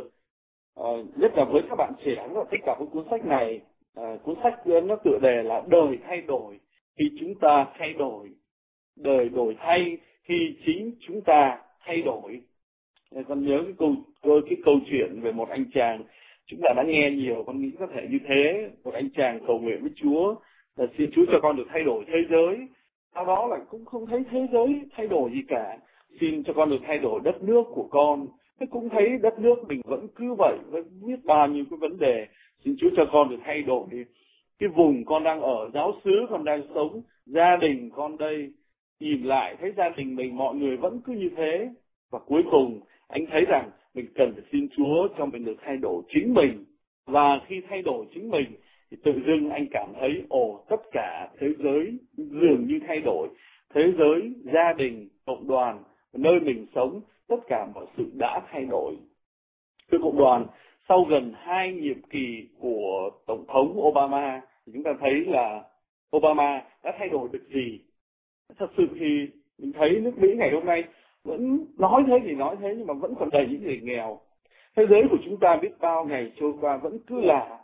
F: nhất là với các bạn trẻ rất là thích cả cái cuốn sách này. Cuốn sách nó tựa đề là Đời thay đổi khi chúng ta thay đổi, đời đổi thay khi chính chúng ta thay đổi. Con nhớ cái câu chuyện về một anh chàng, chúng ta đã nghe nhiều, con nghĩ có thể như thế. Một anh chàng cầu nguyện với Chúa là xin Chúa cho con được thay đổi thế giới. Sau đó là cũng không thấy thế giới thay đổi gì cả. Xin cho con được thay đổi đất nước của con. Thế cũng thấy đất nước mình vẫn cứ vậy, với biết bao nhiêu cái vấn đề. Xin Chúa cho con được thay đổi cái vùng con đang ở, giáo xứ con đang sống, gia đình con đây. Nhìn lại thấy gia đình mình mọi người vẫn cứ như thế. Và cuối cùng anh thấy rằng mình cần phải xin Chúa cho mình được thay đổi chính mình. Và khi thay đổi chính mình thì tự dưng anh cảm thấy tất cả thế giới dường như thay đổi. Thế giới, gia đình, cộng đoàn, nơi mình sống, tất cả mọi sự đã thay đổi. Thưa cộng đoàn, sau gần 2 nhiệm kỳ của Tổng thống Obama, thì chúng ta thấy là Obama đã thay đổi được gì? Thật sự thì mình thấy nước Mỹ ngày hôm nay vẫn nói thế thì nói thế, nhưng mà vẫn còn đầy những người nghèo. Thế giới của chúng ta biết bao ngày trôi qua vẫn cứ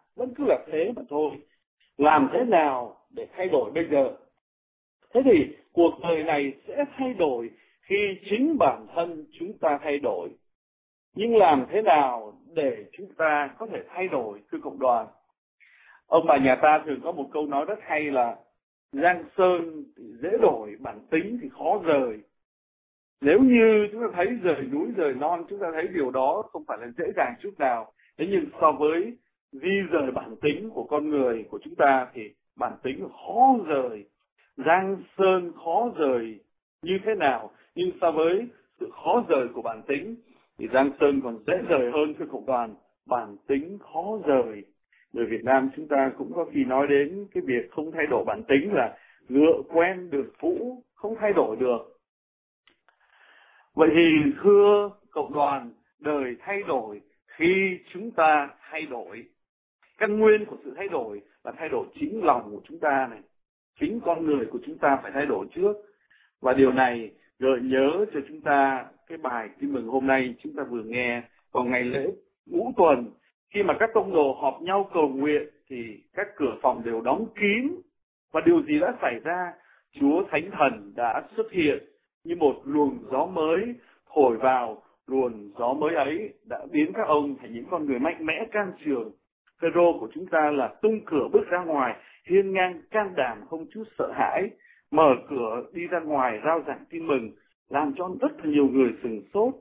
F: là thế mà thôi. Làm thế nào để thay đổi bây giờ? Thế thì cuộc đời này sẽ thay đổi khi chính bản thân chúng ta thay đổi. Nhưng làm thế nào để chúng ta có thể thay đổi, thưa cộng đoàn? Ông bà nhà ta thường có một câu nói rất hay là giang sơn thì dễ đổi, bản tính thì khó rời. Nếu như chúng ta thấy rời núi rời non, chúng ta thấy điều đó không phải là dễ dàng chút nào. Thế nhưng so với di rời bản tính của con người của chúng ta thì bản tính khó rời. Giang sơn khó rời như thế nào? Nhưng so với sự khó rời của bản tính thì giang sơn còn dễ rời hơn, thưa cộng đoàn. Bản tính khó rời. Người Việt Nam chúng ta cũng có khi nói đến cái việc không thay đổi bản tính là ngựa quen đường cũ, không thay đổi được. Vậy thì thưa cộng đoàn, đời thay đổi khi chúng ta thay đổi. Căn nguyên của sự thay đổi là thay đổi chính lòng của chúng ta này. Chính con người của chúng ta phải thay đổi trước. Và điều này gợi nhớ cho chúng ta cái bài tin mừng hôm nay chúng ta vừa nghe vào ngày lễ Ngũ Tuần. Khi mà các tông đồ họp nhau cầu nguyện thì các cửa phòng đều đóng kín. Và điều gì đã xảy ra? Chúa Thánh Thần đã xuất hiện như một luồng gió mới thổi vào. Luồng gió mới ấy đã biến các ông thành những con người mạnh mẽ can trường. Phêrô của chúng ta là tung cửa bước ra ngoài, hiên ngang can đảm không chút sợ hãi, mở cửa đi ra ngoài rao giảng tin mừng, làm cho rất là nhiều người sửng sốt.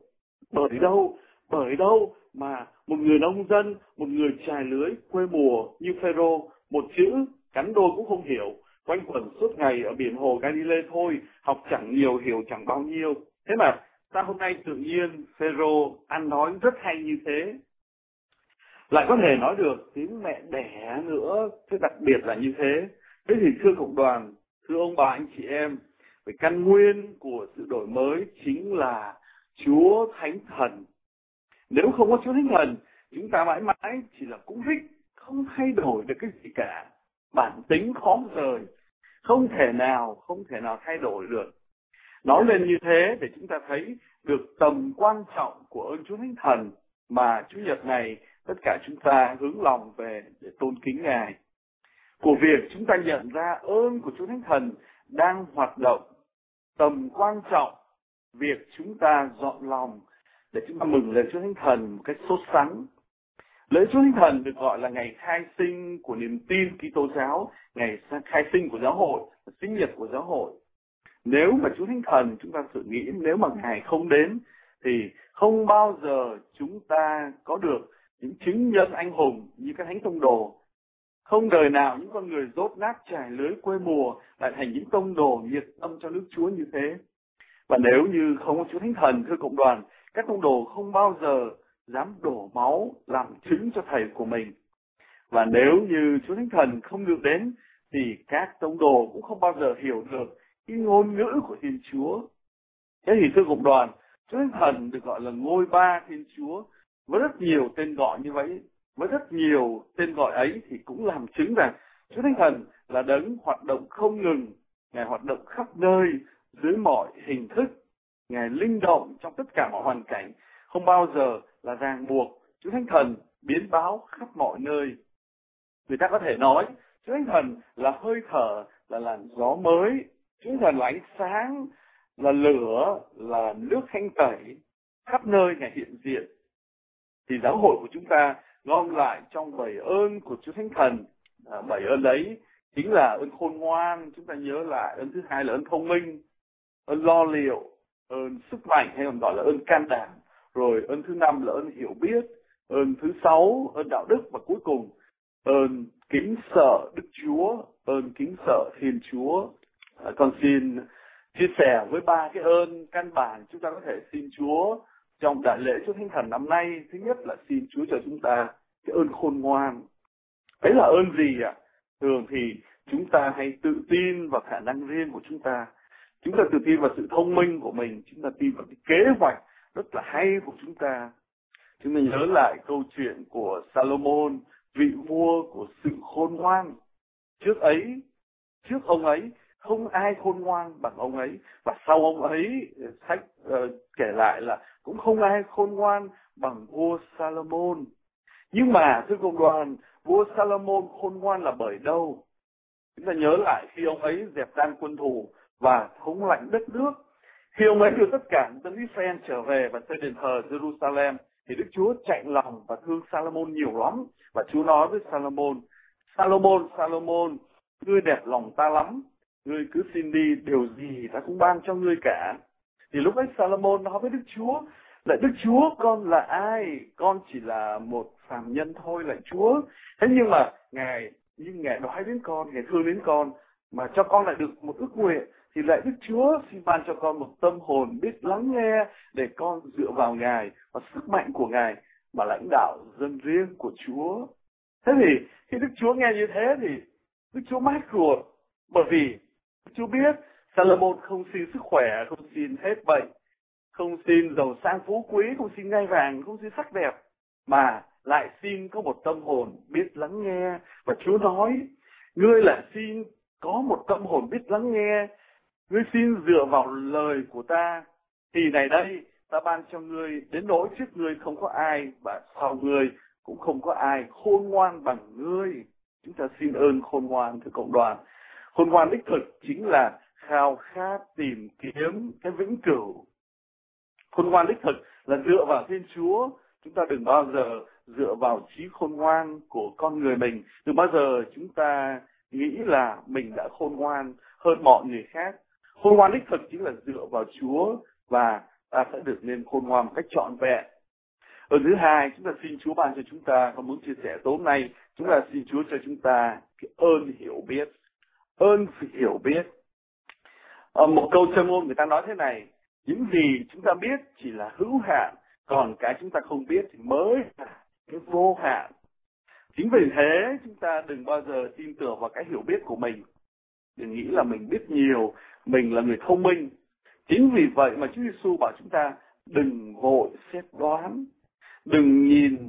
F: Bởi đâu mà một người nông dân, một người chài lưới quê mùa như Phêrô, một chữ cắn đôi cũng không hiểu, quanh quẩn suốt ngày ở biển hồ Galilee thôi, học chẳng nhiều hiểu chẳng bao nhiêu. Thế mà sao hôm nay tự nhiên Phêrô ăn nói rất hay như thế, lại có thể nói được tiếng mẹ đẻ nữa, thế đặc biệt là như thế. Thế thì thưa cộng đoàn, thưa ông bà anh chị em, về căn nguyên của sự đổi mới chính là Chúa Thánh Thần. Nếu không có Chúa Thánh Thần, chúng ta mãi mãi chỉ là cũ rích, không thay đổi được cái gì cả. Bản tính khó rời, không thể nào thay đổi được. Nói lên như thế để chúng ta thấy được tầm quan trọng của ơn Chúa Thánh Thần mà Chủ nhật này tất cả chúng ta hướng lòng về để tôn kính Ngài. Của việc chúng ta nhận ra ơn của Chúa Thánh Thần đang hoạt động, tầm quan trọng việc chúng ta dọn lòng để chúng ta mừng lên Chúa Thánh Thần một cách sốt sắng. Lễ Chúa Thánh Thần được gọi là ngày khai sinh của niềm tin Kitô giáo, ngày khai sinh của giáo hội, sinh nhật của giáo hội. Nếu mà Chúa Thánh Thần, chúng ta thử nghĩ, nếu mà Ngài không đến thì không bao giờ chúng ta có được những chứng nhân anh hùng như các thánh tông đồ. Không đời nào những con người dốt nát trải lưới quê mùa lại thành những tông đồ nhiệt tâm cho nước Chúa như thế. Và nếu như không có Chúa Thánh Thần, thưa cộng đoàn, các tông đồ không bao giờ dám đổ máu làm chứng cho thầy của mình. Và nếu như Chúa Thánh Thần không được đến, thì các tông đồ cũng không bao giờ hiểu được cái ngôn ngữ của Thiên Chúa. Thế thì thưa cộng đoàn, Chúa Thánh Thần được gọi là ngôi ba Thiên Chúa, với rất nhiều tên gọi như vậy. Với rất nhiều tên gọi ấy thì cũng làm chứng rằng Chúa Thánh Thần là đấng hoạt động không ngừng, Ngài hoạt động khắp nơi, dưới mọi hình thức, Ngài linh động trong tất cả mọi hoàn cảnh, không bao giờ là ràng buộc. Chúa Thánh Thần biến báo khắp mọi nơi. Người ta có thể nói Chúa Thánh Thần là hơi thở, là làn gió mới, Chúa Thánh Thần là ánh sáng, là lửa, là nước thanh tẩy, khắp nơi Ngài hiện diện. Thì giáo hội của chúng ta gom lại trong 7 ơn của Chúa Thánh Thần. 7 ơn đấy chính là ơn khôn ngoan, chúng ta nhớ lại. Ơn thứ hai là ơn thông minh, ơn lo liệu, ơn sức mạnh hay còn gọi là ơn can đảm. Rồi ơn thứ năm là ơn hiểu biết, ơn thứ sáu ơn đạo đức, và cuối cùng ơn kính sợ Đức Chúa, ơn kính sợ Thiên Chúa. Con xin chia sẻ với 3 cái ơn căn bản chúng ta có thể xin Chúa trong đại lễ Chúa Thánh Thần năm nay. Thứ nhất là xin Chúa cho chúng ta cái ơn khôn ngoan. Đấy là ơn gì ạ? Thường thì chúng ta hay tự tin vào khả năng riêng của chúng ta. Chúng ta tự tin vào sự thông minh của mình. Chúng ta tin vào cái kế hoạch rất là hay của chúng ta. Chúng ta nhớ lại câu chuyện của Salomon, vị vua của sự khôn ngoan. Trước ông ấy, không ai khôn ngoan bằng ông ấy. Và sau ông ấy, sách kể lại là cũng không ai khôn ngoan bằng vua Salomon. Nhưng mà thưa cộng đoàn, vua Salomon khôn ngoan là bởi đâu? Chúng ta nhớ lại khi ông ấy dẹp tan quân thù và thống lãnh đất nước. Khi ông ấy đưa tất cả dân Israel trở về và xây đền thờ Jerusalem, thì Đức Chúa chạnh lòng và thương Salomon nhiều lắm. Và Chúa nói với Salomon, ngươi đẹp lòng ta lắm, ngươi cứ xin đi, điều gì ta cũng ban cho ngươi cả. Thì lúc ấy Salomon nói với Đức Chúa, lạy Đức Chúa, con là ai? Con chỉ là một phàm nhân thôi, lạy Chúa. Thế nhưng mà Ngài nói đến con, Ngài thương đến con, mà cho con lại được một ước nguyện. Thì lạy Đức Chúa, xin ban cho con một tâm hồn biết lắng nghe, để con dựa vào Ngài và sức mạnh của Ngài mà lãnh đạo dân riêng của Chúa. Thế thì khi Đức Chúa nghe như thế thì Đức Chúa mát ruột, bởi vì Đức Chúa biết Salomon không xin sức khỏe, không xin hết bệnh, không xin giàu sang phú quý, không xin ngai vàng, không xin sắc đẹp, mà lại xin có một tâm hồn biết lắng nghe. Và Chúa nói, ngươi lại xin có một tâm hồn biết lắng nghe, ngươi xin dựa vào lời của ta, thì này đây, ta ban cho ngươi, đến nỗi trước ngươi không có ai, và sau ngươi cũng không có ai khôn ngoan bằng ngươi. Chúng ta xin ơn khôn ngoan, thưa cộng đoàn. Khôn ngoan đích thực chính là khao khát tìm kiếm cái vĩnh cửu. Khôn ngoan đích thực là dựa vào Thiên Chúa. Chúng ta đừng bao giờ dựa vào trí khôn ngoan của con người mình. Đừng bao giờ chúng ta nghĩ là mình đã khôn ngoan hơn mọi người khác. Khôn ngoan đích thực chính là dựa vào Chúa, và ta sẽ được nên khôn ngoan một cách trọn vẹn. Ơn thứ hai, chúng ta xin Chúa ban cho chúng ta, con muốn chia sẻ tối nay, chúng ta xin Chúa cho chúng ta cái ơn hiểu biết. Ơn sự hiểu biết. Một câu châm ngôn người ta nói thế này, những gì chúng ta biết chỉ là hữu hạn, còn cái chúng ta không biết thì mới là cái vô hạn. Chính vì thế chúng ta đừng bao giờ tin tưởng vào cái hiểu biết của mình. Đừng nghĩ là mình biết nhiều, mình là người thông minh. Chính vì vậy mà Chúa Giêsu bảo chúng ta đừng vội xét đoán, đừng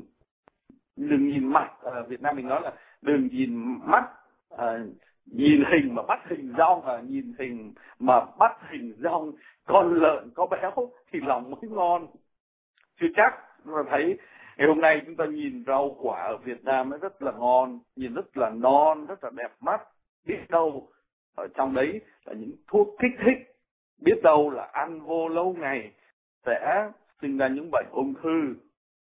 F: nhìn mặt. Việt Nam mình nói là đừng nhìn mắt, nhìn hình mà bắt hình dong, nhìn hình mà bắt hình dong. Con lợn có béo thì lòng mới ngon. Chưa chắc. Chúng ta thấy ngày hôm nay chúng ta nhìn rau quả ở Việt Nam nó rất là ngon, nhìn rất là non, rất là đẹp mắt. Biết đâu ở trong đấy là những thuốc kích thích, biết đâu là ăn vô lâu ngày sẽ sinh ra những bệnh ung thư.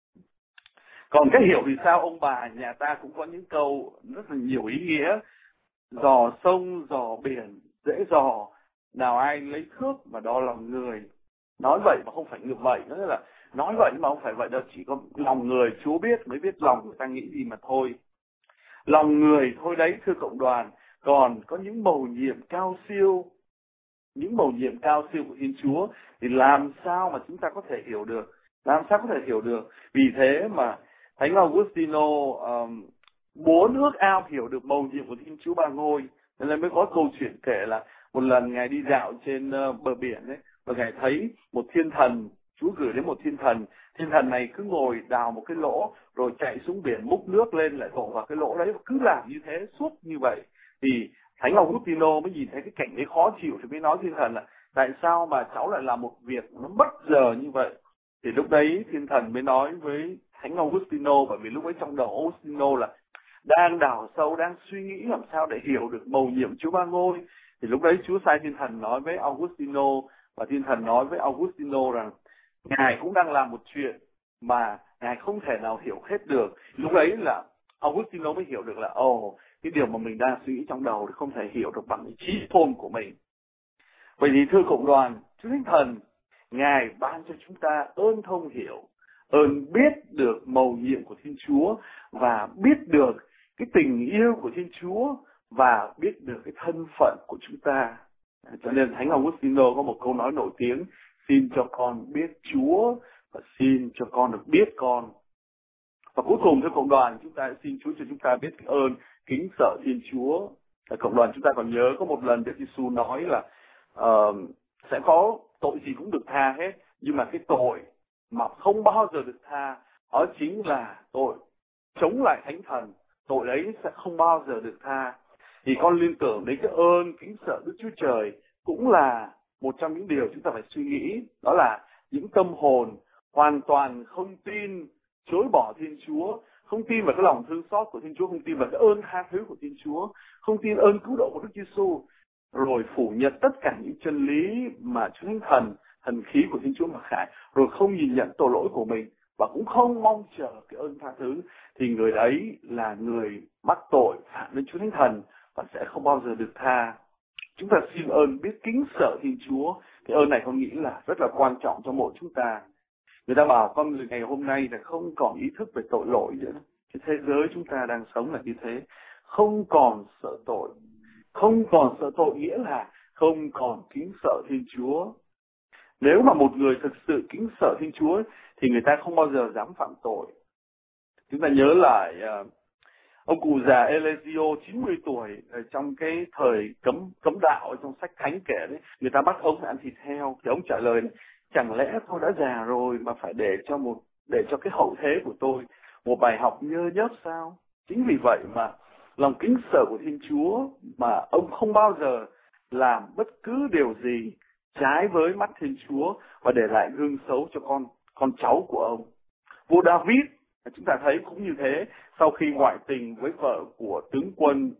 F: Còn cái hiểu thì sao, ông bà nhà ta cũng có những câu rất là nhiều ý nghĩa. Dò sông, dò biển, dễ dò, nào ai lấy thước mà đo lòng người. Nói vậy mà không phải ngược vậy, nghĩa là nói vậy mà không phải vậy đâu, chỉ có lòng người Chúa biết, mới biết lòng người ta nghĩ gì mà thôi. lòng người thôi đấy thưa cộng đoàn, còn có những mầu nhiệm cao siêu, những mầu nhiệm cao siêu của Thiên Chúa thì làm sao mà chúng ta có thể hiểu được? Làm sao có thể hiểu được? Vì thế mà Thánh Augustino muốn ước ao hiểu được mầu nhiệm của Thiên Chúa Ba Ngôi, nên là mới có câu chuyện kể là một lần Ngài đi dạo trên bờ biển ấy, và Ngài thấy một thiên thần, Chúa gửi đến một thiên thần này cứ ngồi đào một cái lỗ rồi chạy xuống biển múc nước lên lại đổ vào cái lỗ đấy, cứ làm như thế suốt như vậy. Thì Thánh Augustino mới nhìn thấy cái cảnh đấy khó chịu thì mới nói thiên thần là tại sao mà cháu lại làm một việc nó bất giờ như vậy. Thì lúc đấy thiên thần mới nói với Thánh Augustino, bởi vì lúc ấy trong đầu Augustino là đang đào sâu, đang suy nghĩ làm sao để hiểu được mầu nhiệm Chúa Ba Ngôi. Thì lúc đấy Chúa sai thiên thần nói với Augustino, và thiên thần nói với Augustino rằng Ngài cũng đang làm một chuyện mà Ngài không thể nào hiểu hết được. Lúc ấy là Augustino mới hiểu được là cái điều mà mình đang suy nghĩ trong đầu thì không thể hiểu được bằng trí khôn của mình. Vậy thì thưa cộng đoàn, Chúa Thánh Thần, Ngài ban cho chúng ta ơn thông hiểu, ơn biết được mầu nhiệm của Thiên Chúa, và biết được cái tình yêu của Thiên Chúa, và biết được cái thân phận của chúng ta. Cho nên Thánh Augustino có một câu nói nổi tiếng: xin cho con biết Chúa, và xin cho con được biết con. Và cuối cùng thưa cộng đoàn, chúng ta xin Chúa cho chúng ta biết cái ơn kính sợ Thiên Chúa. Cộng đoàn chúng ta còn nhớ có một lần Đức Giêsu nói là sẽ có tội gì cũng được tha hết, nhưng mà cái tội mà không bao giờ được tha đó chính là tội chống lại Thánh Thần. Tội đấy sẽ không bao giờ được tha. Thì con liên tưởng đến cái ơn kính sợ Đức Chúa Trời cũng là một trong những điều chúng ta phải suy nghĩ. Đó là những tâm hồn hoàn toàn không tin, chối bỏ Thiên Chúa, không tin vào cái lòng thương xót của Thiên Chúa, không tin vào cái ơn tha thứ của Thiên Chúa, không tin ơn cứu độ của Đức Giêsu, rồi phủ nhận tất cả những chân lý mà Chúa Thánh Thần, thần khí của Thiên Chúa mặc khải, rồi không nhìn nhận tội lỗi của mình và cũng không mong chờ cái ơn tha thứ, thì người đấy là người mắc tội phạm đến Chúa Thánh Thần và sẽ không bao giờ được tha. Chúng ta xin ơn biết kính sợ Thiên Chúa. Cái ơn này con nghĩ là rất là quan trọng cho mỗi chúng ta. Người ta bảo con người ngày hôm nay là không còn ý thức về tội lỗi nữa. Cái thế giới chúng ta đang sống là như thế. Không còn sợ tội. Không còn sợ tội nghĩa là không còn kính sợ Thiên Chúa. Nếu mà một người thực sự kính sợ Thiên Chúa thì người ta không bao giờ dám phạm tội. Chúng ta nhớ lại ông cụ già Eliseo 90 tuổi trong cái thời cấm đạo trong sách Thánh kể đấy, người ta bắt ông ăn thịt heo, thì ông trả lời này: chẳng lẽ tôi đã già rồi mà phải để cho cái hậu thế của tôi một bài học nhơ nhớp sao? Chính vì vậy mà lòng kính sợ của Thiên Chúa mà ông không bao giờ làm bất cứ điều gì trái với mắt Thiên Chúa và để lại gương xấu cho con cháu của ông. Vua David chúng ta thấy cũng như thế, sau khi ngoại tình với vợ của tướng quân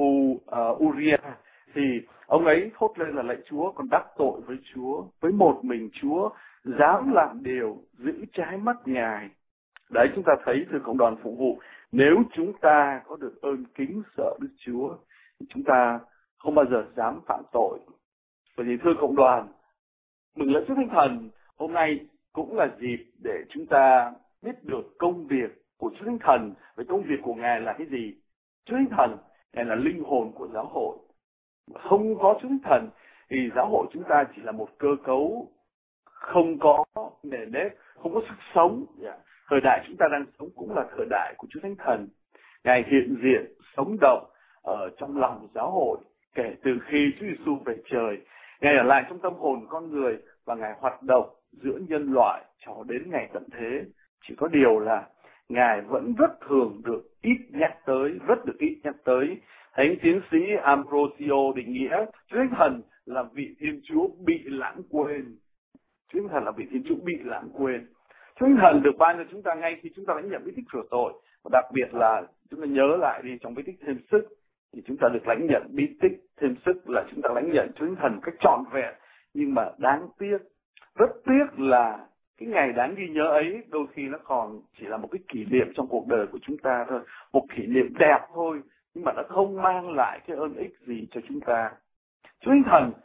F: Uriah thì ông ấy thốt lên là: lạy Chúa, con đắc tội với Chúa, với một mình Chúa dám làm điều giữ trái mắt Ngài. Đấy, chúng ta thấy từ cộng đoàn phục vụ, nếu chúng ta có được ơn kính sợ Đức Chúa thì chúng ta không bao giờ dám phạm tội. Vậy thì thưa cộng đoàn, mừng lễ Chúa Thánh Thần hôm nay cũng là dịp để chúng ta biết được công việc của Chúa Thánh Thần. Với công việc của Ngài là cái gì? Chúa Thánh Thần, Ngài là linh hồn của giáo hội. Không có Chúa Thánh Thần thì giáo hội chúng ta chỉ là một cơ cấu không có nề nếp, không có sức sống. Thời đại chúng ta đang sống cũng là thời đại của Chúa Thánh Thần. Ngài hiện diện, sống động ở trong lòng giáo hội kể từ khi Chúa Giêsu về trời. Ngài ở lại trong tâm hồn con người và Ngài hoạt động giữa nhân loại cho đến ngày tận thế. Chỉ có điều là Ngài vẫn rất thường được ít nhắc tới. Thánh tiến sĩ Ambrosio định nghĩa Chúa Thánh Thần là vị Thiên Chúa bị lãng quên. Chúa Thánh Thần là vị Thiên Chúa bị lãng quên. Chúa Thánh Thần được ban cho chúng ta ngay khi chúng ta lãnh nhận bí tích rửa tội. Và đặc biệt là chúng ta nhớ lại đi, trong bí tích thêm sức thì chúng ta được lãnh nhận bí tích thêm sức là chúng ta lãnh nhận Chúa Thánh Thần cách trọn vẹn. Nhưng mà đáng tiếc, rất tiếc là cái ngày đáng ghi nhớ ấy đôi khi nó còn chỉ là một cái kỷ niệm trong cuộc đời của chúng ta thôi, một kỷ niệm đẹp thôi, nhưng mà nó không mang lại cái ơn ích gì cho chúng ta. Chúa Thánh Thần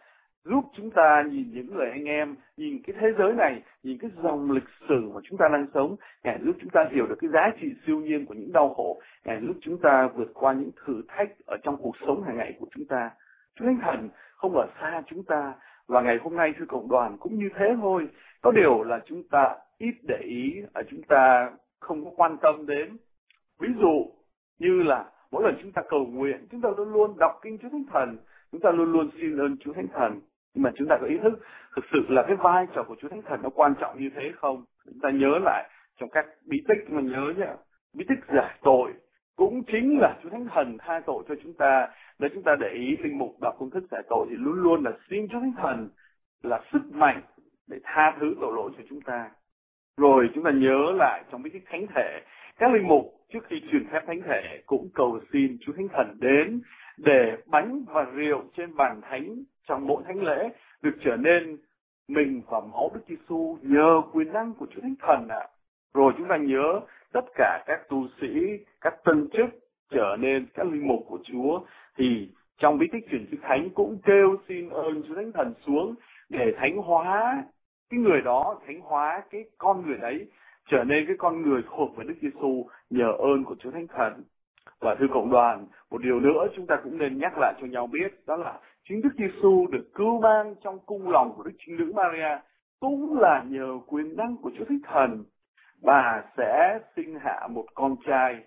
F: giúp chúng ta nhìn những người anh em, nhìn cái thế giới này, nhìn cái dòng lịch sử mà chúng ta đang sống. Ngài giúp chúng ta hiểu được cái giá trị siêu nhiên của những đau khổ. Ngài giúp chúng ta vượt qua những thử thách ở trong cuộc sống hàng ngày của chúng ta. Chúa Thánh Thần không ở xa chúng ta. Và ngày hôm nay thưa cộng đoàn cũng như thế thôi. Có điều là chúng ta ít để ý, chúng ta không có quan tâm đến. Ví dụ như là mỗi lần chúng ta cầu nguyện, chúng ta luôn luôn đọc kinh Chúa Thánh Thần, chúng ta luôn luôn xin ơn Chúa Thánh Thần. Nhưng mà chúng ta có ý thức thực sự là cái vai trò của Chúa Thánh Thần nó quan trọng như thế không? Chúng ta nhớ lại trong các bí tích mà nhớ nhá, bí tích giải tội cũng chính là Chúa Thánh Thần tha tội cho chúng ta. Nếu chúng ta để ý linh mục đọc công thức giải tội thì luôn luôn là xin Chúa Thánh Thần là sức mạnh để tha thứ tội lỗi cho chúng ta. Rồi chúng ta nhớ lại trong bí tích thánh thể, các linh mục trước khi truyền phép thánh thể cũng cầu xin Chúa Thánh Thần đến để bánh và rượu trên bàn thánh trong mỗi thánh lễ được trở nên mình và máu Đức Giêsu nhờ quyền năng của Chúa Thánh Thần ạ. Rồi chúng ta nhớ tất cả các tu sĩ, các tân chức trở nên các linh mục của Chúa thì trong bí tích truyền chức thánh cũng kêu xin ơn Chúa Thánh Thần xuống để thánh hóa cái người đó, thánh hóa cái con người đấy trở nên cái con người thuộc về Đức Giêsu nhờ ơn của Chúa Thánh Thần. Và thưa cộng đoàn, một điều nữa chúng ta cũng nên nhắc lại cho nhau biết, đó là chính Đức Giêsu được cưu mang trong cung lòng của Đức Trinh Nữ Maria cũng là nhờ quyền năng của Chúa Thánh Thần. Bà sẽ sinh hạ một con trai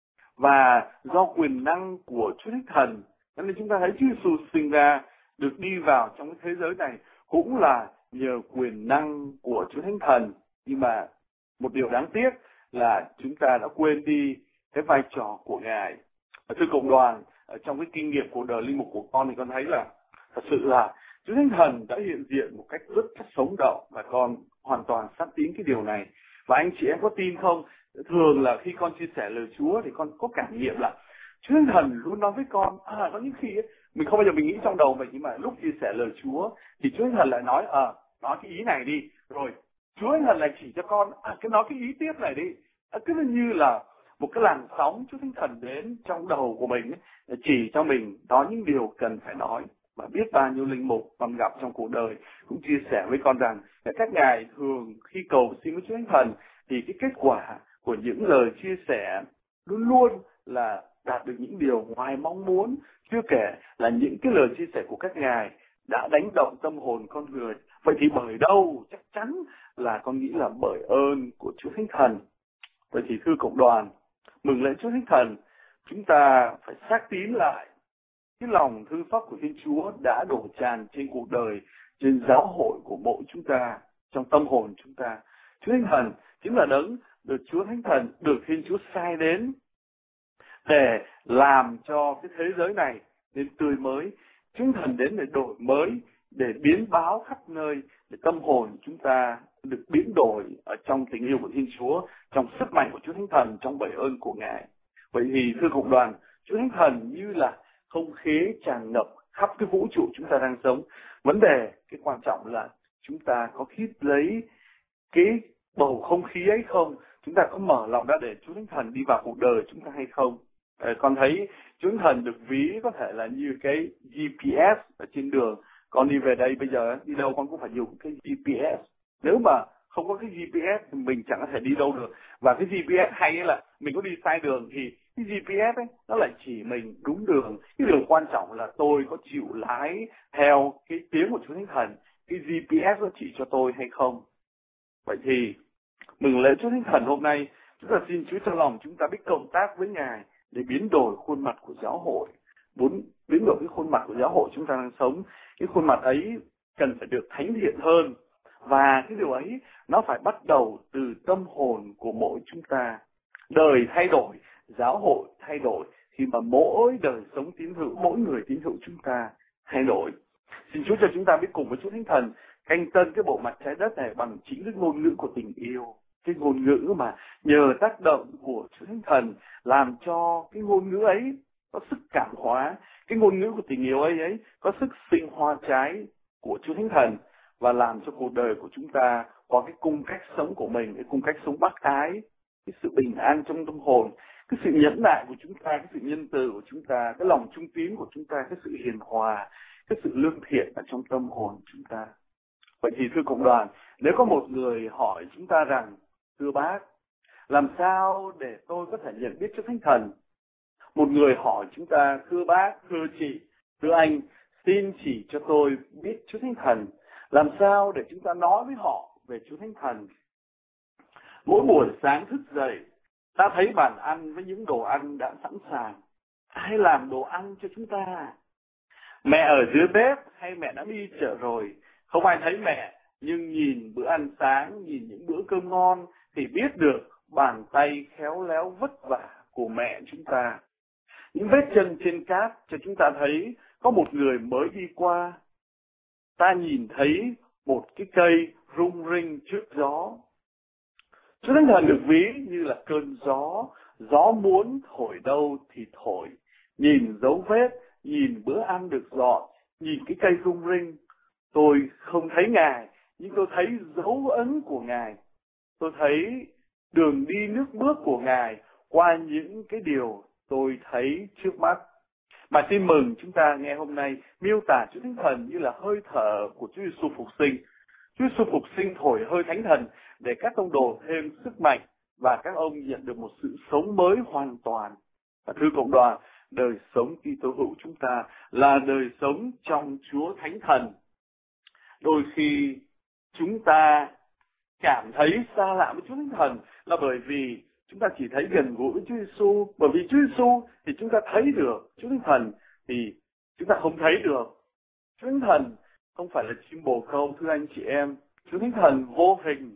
F: và do quyền năng của Chúa Thánh Thần nên chúng ta thấy Chúa Giêsu sinh ra được đi vào trong cái thế giới này cũng là nhờ quyền năng của Chúa Thánh Thần. Nhưng mà một điều đáng tiếc là chúng ta đã quên đi cái vai trò của Ngài. Thưa cộng đoàn, trong cái kinh nghiệm cuộc đời linh mục của con thì con thấy là thật sự là Chúa Thánh Thần đã hiện diện một cách rất sống động và con hoàn toàn xác tín cái điều này. Và anh chị em có tin không? Thường là khi con chia sẻ lời Chúa thì con có cảm nghiệm là Chúa Thánh Thần luôn nói với con, có những khi ấy, mình không bao giờ mình nghĩ trong đầu mình, nhưng mà lúc chia sẻ lời Chúa thì Chúa Thánh Thần lại nói, nói cái ý này đi, rồi Chúa Thánh Thần lại chỉ cho con, nói cái ý tiếp này đi. Cứ như là một cái làn sóng Chúa Thánh Thần đến trong đầu của mình ấy, chỉ cho mình nói những điều cần phải nói. Và biết bao nhiêu linh mục con gặp trong cuộc đời cũng chia sẻ với con rằng các ngài thường khi cầu xin với Chúa Thánh Thần thì cái kết quả của những lời chia sẻ luôn luôn là đạt được những điều ngoài mong muốn. Chưa kể là những cái lời chia sẻ của các ngài đã đánh động tâm hồn con người. Vậy thì bởi đâu? Chắc chắn là con nghĩ là bởi ơn của Chúa Thánh Thần. Vậy thì thưa cộng đoàn, mừng lễ Chúa Thánh Thần, chúng ta phải xác tín lại cái lòng thương xót của Thiên Chúa đã đổ tràn trên cuộc đời, trên giáo hội của mỗi chúng ta, trong tâm hồn chúng ta. Chúa Thánh Thần chính là đấng được Chúa Thánh Thần, được Thiên Chúa sai đến để làm cho cái thế giới này nên tươi mới. Chúa Thánh Thần đến để đổi mới, để biến báo khắp nơi, để tâm hồn chúng ta được biến đổi ở trong tình yêu của Thiên Chúa, trong sức mạnh của Chúa Thánh Thần, trong bởi ơn của Ngài. Vậy thì thưa cộng đoàn, Chúa Thánh Thần như là không khí tràn ngập khắp cái vũ trụ chúng ta đang sống. Vấn đề cái quan trọng là chúng ta có hít lấy cái bầu không khí ấy không? Chúng ta có mở lòng ra để Chúa Thánh Thần đi vào cuộc đời chúng ta hay không? Con thấy Chúa Thánh Thần được ví có thể là như cái GPS ở trên đường. Con đi về đây bây giờ đi đâu con cũng phải dùng cái GPS. Nếu mà không có cái GPS thì mình chẳng có thể đi đâu được. Và cái GPS hay là mình có đi sai đường thì cái GPS ấy nó lại chỉ mình đúng đường. Cái điều quan trọng là tôi có chịu lái theo cái tiếng của Chúa Thánh Thần, cái GPS nó chỉ cho tôi hay không. Vậy thì mừng lễ Chúa Thánh Thần hôm nay, chúng ta xin Chúa cho lòng chúng ta biết cộng tác với Ngài để biến đổi khuôn mặt của giáo hội. Muốn biến đổi cái khuôn mặt của giáo hội chúng ta đang sống, cái khuôn mặt ấy cần phải được thánh thiện hơn. Và cái điều ấy nó phải bắt đầu từ tâm hồn của mỗi chúng ta. Đời thay đổi, giáo hội thay đổi khi mà mỗi đời sống tín hữu, mỗi người tín hữu chúng ta thay đổi. Xin Chúa cho chúng ta biết cùng với Chúa Thánh Thần canh tân cái bộ mặt trái đất này bằng chính cái ngôn ngữ của tình yêu. Cái ngôn ngữ mà nhờ tác động của Chúa Thánh Thần làm cho cái ngôn ngữ ấy có sức cảm hóa. Cái ngôn ngữ của tình yêu ấy có sức sinh hoa trái của Chúa Thánh Thần và làm cho cuộc đời của chúng ta có cái cung cách sống của mình, cái cung cách sống bác ái, cái sự bình an trong tâm hồn, cái sự nhẫn nại của chúng ta, cái sự nhân từ của chúng ta, cái lòng trung tín của chúng ta, cái sự hiền hòa, cái sự lương thiện ở trong tâm hồn chúng ta. Vậy thì thưa cộng đoàn, nếu có một người hỏi chúng ta rằng, thưa bác, làm sao để tôi có thể nhận biết Chúa Thánh Thần? Một người hỏi chúng ta, thưa bác, thưa chị, thưa anh, xin chỉ cho tôi biết Chúa Thánh Thần. Làm sao để chúng ta nói với họ về Chúa Thánh Thần? Mỗi buổi sáng thức dậy, ta thấy bàn ăn với những đồ ăn đã sẵn sàng. Ai làm đồ ăn cho chúng ta? Mẹ ở dưới bếp hay mẹ đã đi chợ rồi? Không ai thấy mẹ, nhưng nhìn bữa ăn sáng, nhìn những bữa cơm ngon thì biết được bàn tay khéo léo vất vả của mẹ chúng ta. Những vết chân trên cát cho chúng ta thấy có một người mới đi qua. Ta nhìn thấy một cái cây rung rinh trước gió. Chúa Thánh Thần được ví như là cơn gió, gió muốn thổi đâu thì thổi. Nhìn dấu vết, nhìn bữa ăn được dọn, nhìn cái cây rung rinh. Tôi không thấy Ngài, nhưng tôi thấy dấu ấn của Ngài. Tôi thấy đường đi nước bước của Ngài qua những cái điều tôi thấy trước mắt. Mà tin mừng chúng ta nghe hôm nay miêu tả Chúa Thánh Thần như là hơi thở của Chúa Giêsu phục sinh. Chúa Giêsu phục sinh thổi hơi Thánh Thần để các tông đồ thêm sức mạnh và các ông nhận được một sự sống mới hoàn toàn. Và thưa cộng đoàn, đời sống Kitô hữu chúng ta là đời sống trong Chúa Thánh Thần. Đôi khi chúng ta cảm thấy xa lạ với Chúa Thánh Thần là bởi vì chúng ta chỉ thấy gần gũi với Chúa Giêsu. Bởi vì Chúa Giêsu thì chúng ta thấy được, Chúa Thánh Thần thì chúng ta không thấy được. Chúa Thánh Thần không phải là chim bồ câu, thưa anh chị em. Chúa Thánh Thần vô hình,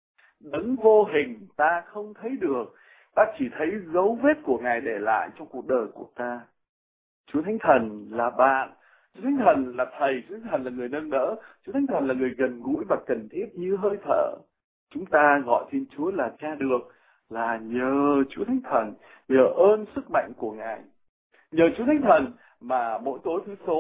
F: đấng vô hình ta không thấy được. Ta chỉ thấy dấu vết của Ngài để lại trong cuộc đời của ta. Chúa Thánh Thần là bạn, Chúa Thánh Thần là thầy, Chúa Thánh Thần là người nâng đỡ, Chúa Thánh Thần là người gần gũi và cần thiết như hơi thở. Chúng ta gọi Thiên Chúa là Cha được là nhờ Chúa Thánh Thần, nhờ ơn sức mạnh của Ngài. Nhờ Chúa Thánh Thần mà mỗi tối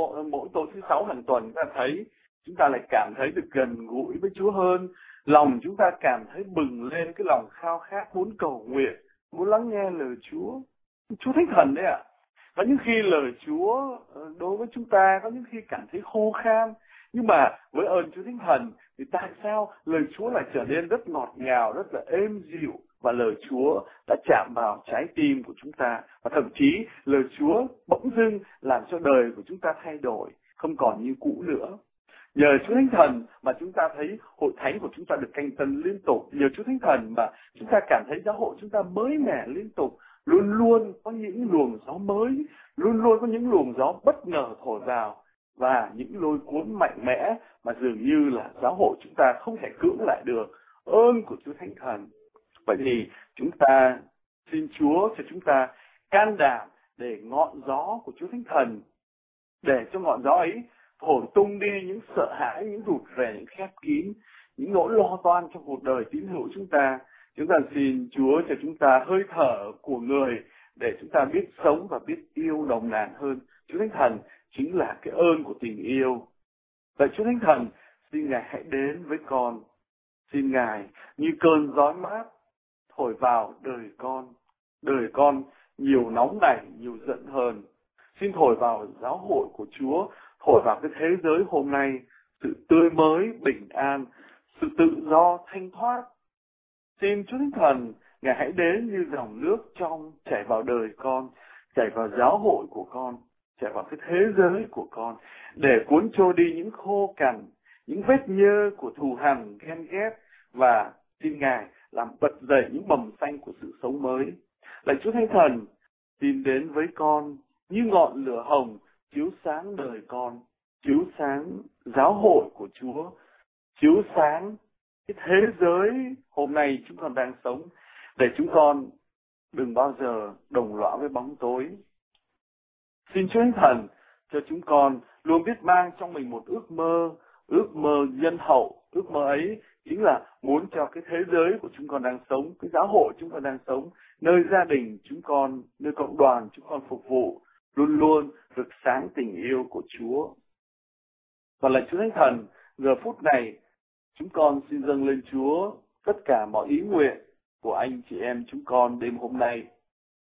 F: thứ Sáu hàng tuần ta thấy chúng ta lại cảm thấy được gần gũi với Chúa hơn. Lòng chúng ta cảm thấy bừng lên cái lòng khao khát muốn cầu nguyện, muốn lắng nghe lời Chúa. Chúa Thánh Thần đấy ạ. Có những khi lời Chúa đối với chúng ta có những khi cảm thấy khô khan, nhưng mà với ơn Chúa Thánh Thần thì tại sao lời Chúa lại trở nên rất ngọt ngào, rất là êm dịu, và lời Chúa đã chạm vào trái tim của chúng ta, và thậm chí lời Chúa bỗng dưng làm cho đời của chúng ta thay đổi, không còn như cũ nữa. Nhờ Chúa Thánh Thần mà chúng ta thấy hội thánh của chúng ta được canh tân liên tục. Nhờ Chúa Thánh Thần mà chúng ta cảm thấy giáo hội chúng ta mới mẻ liên tục. Luôn luôn có những luồng gió mới, luôn luôn có những luồng gió bất ngờ thổi vào, và những lôi cuốn mạnh mẽ mà dường như là giáo hội chúng ta không thể cưỡng lại được. Ơn của Chúa Thánh Thần. Vậy thì chúng ta xin Chúa cho chúng ta can đảm để ngọn gió của Chúa Thánh Thần, để cho ngọn gió ấy thổi tung đi những sợ hãi, những rụt rè, những khép kín, những nỗi lo toan trong cuộc đời tín hữu chúng ta. Chúng ta xin Chúa cho chúng ta hơi thở của người để chúng ta biết sống và biết yêu nồng nàn hơn. Chúa Thánh Thần chính là cái ơn của tình yêu. Vậy Chúa Thánh Thần, xin Ngài hãy đến với con. Xin Ngài như cơn gió mát thổi vào đời con. Đời con nhiều nóng nảy, nhiều giận hờn. Xin thổi vào giáo hội của Chúa, thổi vào cái thế giới hôm nay, sự tươi mới, bình an, sự tự do, thanh thoát. Xin Chúa Thánh Thần, Ngài hãy đến như dòng nước trong chảy vào đời con, chảy vào giáo hội của con, chảy vào cái thế giới của con, để cuốn trôi đi những khô cằn, những vết nhơ của thù hằn, ghen ghét, và xin Ngài làm bật dậy những mầm xanh của sự sống mới. Lạy Chúa Thánh Thần, xin đến với con như ngọn lửa hồng chiếu sáng đời con, chiếu sáng giáo hội của Chúa, chiếu sáng cái thế giới hôm nay chúng con đang sống, để chúng con đừng bao giờ đồng lõa với bóng tối. Xin Chúa Thánh Thần cho chúng con luôn biết mang trong mình một ước mơ nhân hậu. Ước mơ ấy chính là muốn cho cái thế giới của chúng con đang sống, cái giáo hội chúng con đang sống, nơi gia đình chúng con, nơi cộng đoàn chúng con phục vụ, luôn luôn rực sáng tình yêu của Chúa. Và lạy Chúa Thánh Thần, giờ phút này chúng con xin dâng lên Chúa tất cả mọi ý nguyện của anh chị em chúng con đêm hôm nay.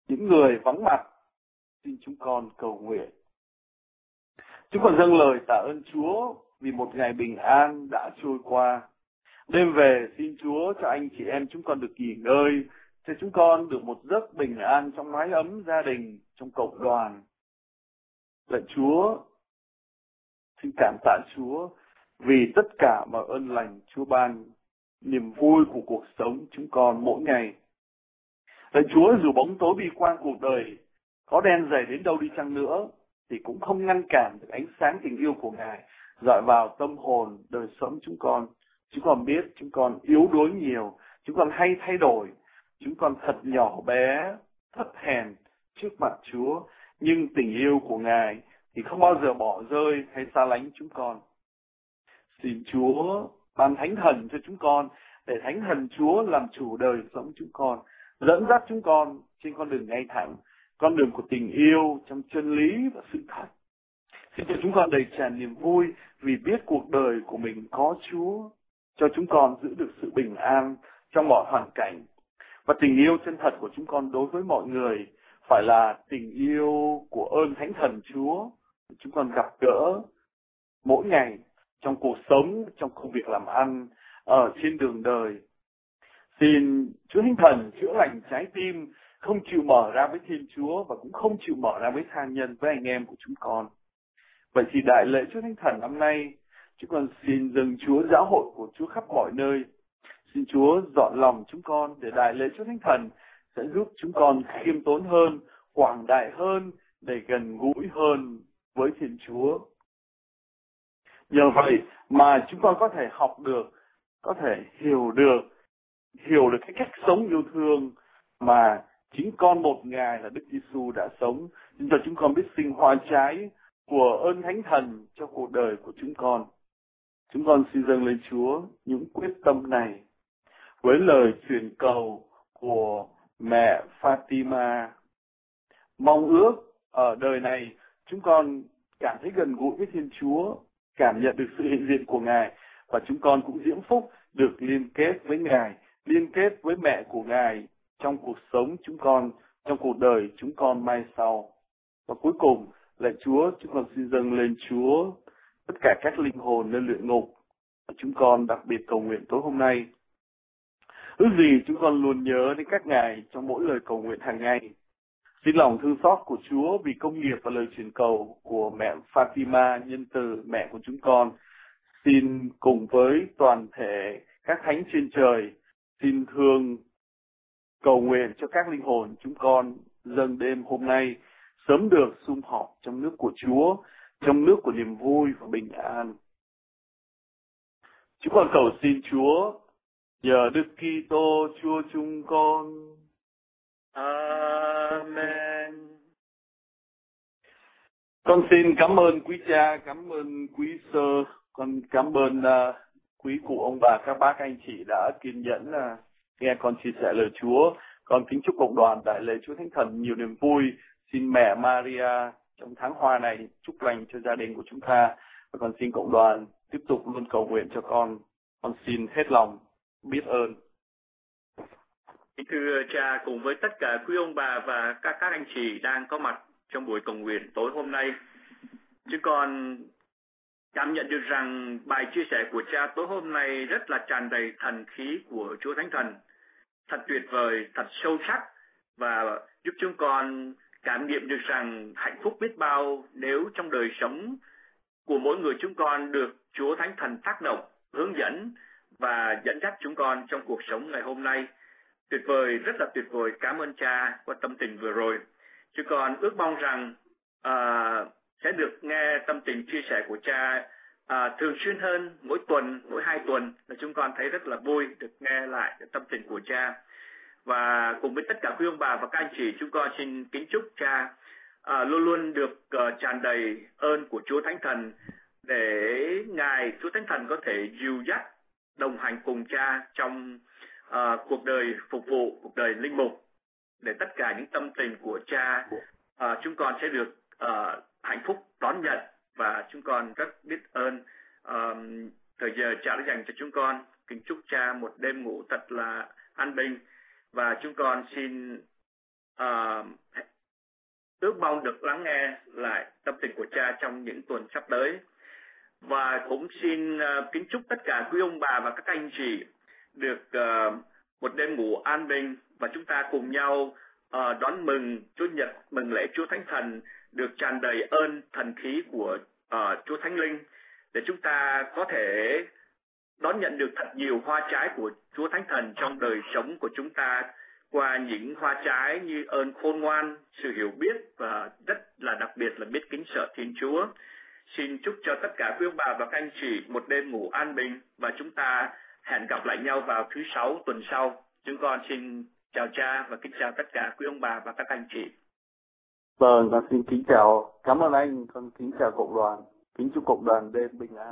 F: những người vắng mặt, xin chúng con cầu nguyện. Chúng con dâng lời tạ ơn Chúa vì một ngày bình an đã trôi qua. Đêm về xin Chúa cho anh chị em chúng con được nghỉ ngơi, cho chúng con được một giấc bình an trong mái ấm gia đình, trong cộng đoàn. Lạy Chúa, xin cảm tạ Chúa vì tất cả mọi ơn lành Chúa ban, niềm vui của cuộc sống chúng con mỗi ngày. Lạy Chúa, dù bóng tối bi quan cuộc đời có đen dày đến đâu đi chăng nữa, thì cũng không ngăn cản được ánh sáng tình yêu của Ngài rọi vào tâm hồn, đời sống chúng con. Chúng con biết chúng con yếu đuối nhiều, chúng con hay thay đổi, chúng con thật nhỏ bé, thấp hèn trước mặt Chúa, nhưng tình yêu của Ngài thì không bao giờ bỏ rơi hay xa lánh chúng con. Xin Chúa ban Thánh Thần cho chúng con, để Thánh Thần Chúa làm chủ đời sống chúng con, dẫn dắt chúng con trên con đường ngay thẳng, con đường của tình yêu trong chân lý và sự thật. Xin cho chúng con đầy tràn niềm vui vì biết cuộc đời của mình có Chúa, cho chúng con giữ được sự bình an trong mọi hoàn cảnh. Và tình yêu chân thật của chúng con đối với mọi người phải là tình yêu của ơn Thánh Thần Chúa. Chúng con gặp gỡ mỗi ngày trong cuộc sống, trong công việc làm ăn, ở trên đường đời. Xin Chúa Thánh Thần chữa lành trái tim, không chịu mở ra với Thiên Chúa và cũng không chịu mở ra với tha nhân, với anh em của chúng con. Vậy thì đại lễ Chúa Thánh Thần năm nay, chúng con xin dâng Chúa giáo hội của Chúa khắp mọi nơi. Xin Chúa dọn lòng chúng con để đại lễ Chúa Thánh Thần sẽ giúp chúng con khiêm tốn hơn, quảng đại hơn, để gần gũi hơn với Thiên Chúa. Nhờ vậy mà chúng con có thể học được, có thể hiểu được cái cách sống yêu thương mà chính con một Ngài là Đức Giêsu đã sống, cho chúng con biết sinh hoa trái của ơn Thánh Thần cho cuộc đời của chúng con. Chúng con xin dâng lên Chúa những quyết tâm này với lời truyền cầu của mẹ Fatima. Mong ước ở đời này chúng con cảm thấy gần gũi với Thiên Chúa, cảm nhận được sự hiện diện của Ngài, và chúng con cũng diễm phúc được liên kết với Ngài, liên kết với mẹ của Ngài trong cuộc sống chúng con, trong cuộc đời chúng con mai sau. Và cuối cùng, lạy Chúa, chúng con xin dâng lên Chúa tất cả các linh hồn nơi luyện ngục. Chúng con đặc biệt cầu nguyện tối hôm nay. Ước gì chúng con luôn nhớ đến các ngài trong mỗi lời cầu nguyện hàng ngày. Xin lòng thương xót của Chúa vì công nghiệp và lời truyền cầu của mẹ Fatima nhân từ, mẹ của chúng con. Xin cùng với toàn thể các thánh trên trời, xin thương cầu nguyện cho các linh hồn chúng con dâng đêm hôm nay sớm được sum họp trong nước của Chúa, trong nước của niềm vui và bình an. Chúng con cầu xin Chúa nhờ Đức Kitô Chúa chúng con. Amen. Con xin cảm ơn quý cha, cảm ơn quý sơ, con cảm ơn quý cụ ông bà, các bác anh chị đã kiên nhẫn nghe con chia sẻ lời Chúa. Con kính chúc cộng đoàn đại lễ Chúa Thánh Thần nhiều niềm vui. Xin mẹ Maria trong tháng hoa này chúc lành cho gia đình của chúng ta. Và con xin cộng đoàn tiếp tục luôn cầu nguyện cho con. Con xin hết lòng biết ơn.
E: Kính thưa cha, cùng với tất cả quý ông bà và các anh chị đang có mặt trong buổi cầu nguyện tối hôm nay, chúng con cảm nhận được rằng bài chia sẻ của cha tối hôm nay rất là tràn đầy thần khí của Chúa Thánh Thần, thật tuyệt vời, thật sâu sắc, và giúp chúng con cảm nghiệm được rằng hạnh phúc biết bao nếu trong đời sống của mỗi người chúng con được Chúa Thánh Thần tác động, hướng dẫn và dẫn dắt chúng con trong cuộc sống ngày hôm nay. Tuyệt vời, rất là tuyệt vời. Cảm ơn cha qua tâm tình vừa rồi. Chúng con ước mong rằng sẽ được nghe tâm tình chia sẻ của cha thường xuyên hơn, mỗi tuần, mỗi 2 tuần, là chúng con thấy rất là vui được nghe lại cái tâm tình của cha. Và cùng với tất cả quý ông bà và các anh chị, chúng con xin kính chúc cha luôn luôn được tràn đầy ơn của Chúa Thánh Thần, để Ngài Chúa Thánh Thần có thể dìu dắt, đồng hành cùng cha trong cuộc đời phục vụ, cuộc đời linh mục, để tất cả những tâm tình của cha chúng con sẽ được hạnh phúc đón nhận. Và chúng con rất biết ơn thời giờ cha đã dành cho chúng con. Kính chúc cha một đêm ngủ thật là an bình, và chúng con xin ước mong được lắng nghe lại tâm tình của cha trong những tuần sắp tới. Và cũng xin kính chúc tất cả quý ông bà và các anh chị được một đêm ngủ an bình, và chúng ta cùng nhau đón mừng Chúa Nhật, mừng lễ Chúa Thánh Thần, được tràn đầy ơn thần khí của Chúa Thánh Linh, để chúng ta có thể đón nhận được thật nhiều hoa trái của Chúa Thánh Thần trong đời sống của chúng ta, qua những hoa trái như ơn khôn ngoan, sự hiểu biết và rất là đặc biệt là biết kính sợ Thiên Chúa. Xin chúc cho tất cả quý ông bà và các anh chị một đêm ngủ an bình, và chúng ta hẹn gặp lại nhau vào thứ Sáu tuần sau. Chúng con xin chào cha và kính chào tất cả quý ông bà và các anh chị.
F: Vâng, con xin kính chào, cảm ơn anh, con kính chào cộng đoàn, kính chúc cộng đoàn đêm bình an.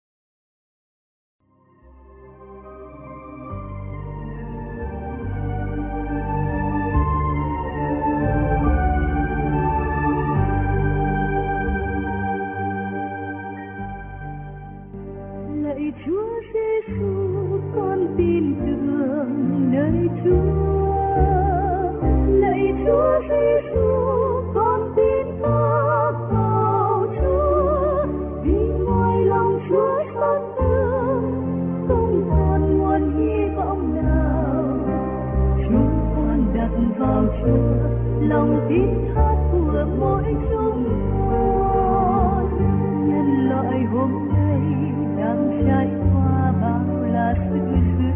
A: Lạy Chúa Giêsu, con tin tưởng nơi Chúa. Lạy Chúa Giêsu, con tin ta vào Chúa. Vì ngoài lòng Chúa xót thương, không còn nguồn hy vọng nào. Chúng con đặt vào Chúa lòng tin thác của mỗi chúng con. Nhân loại hôm nay đang trải qua bao là sự dữ.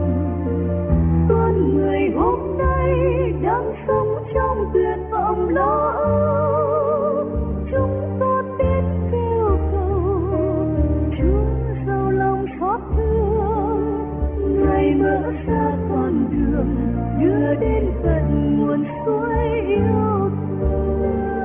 A: Con người hôm nay đang sống trong tuyệt vọng lo âu. Chúng ta biết kêu cầu Chúa giàu lòng xót thương, Ngài mở ra con đường đưa đến tận nguồn suối yêu thương.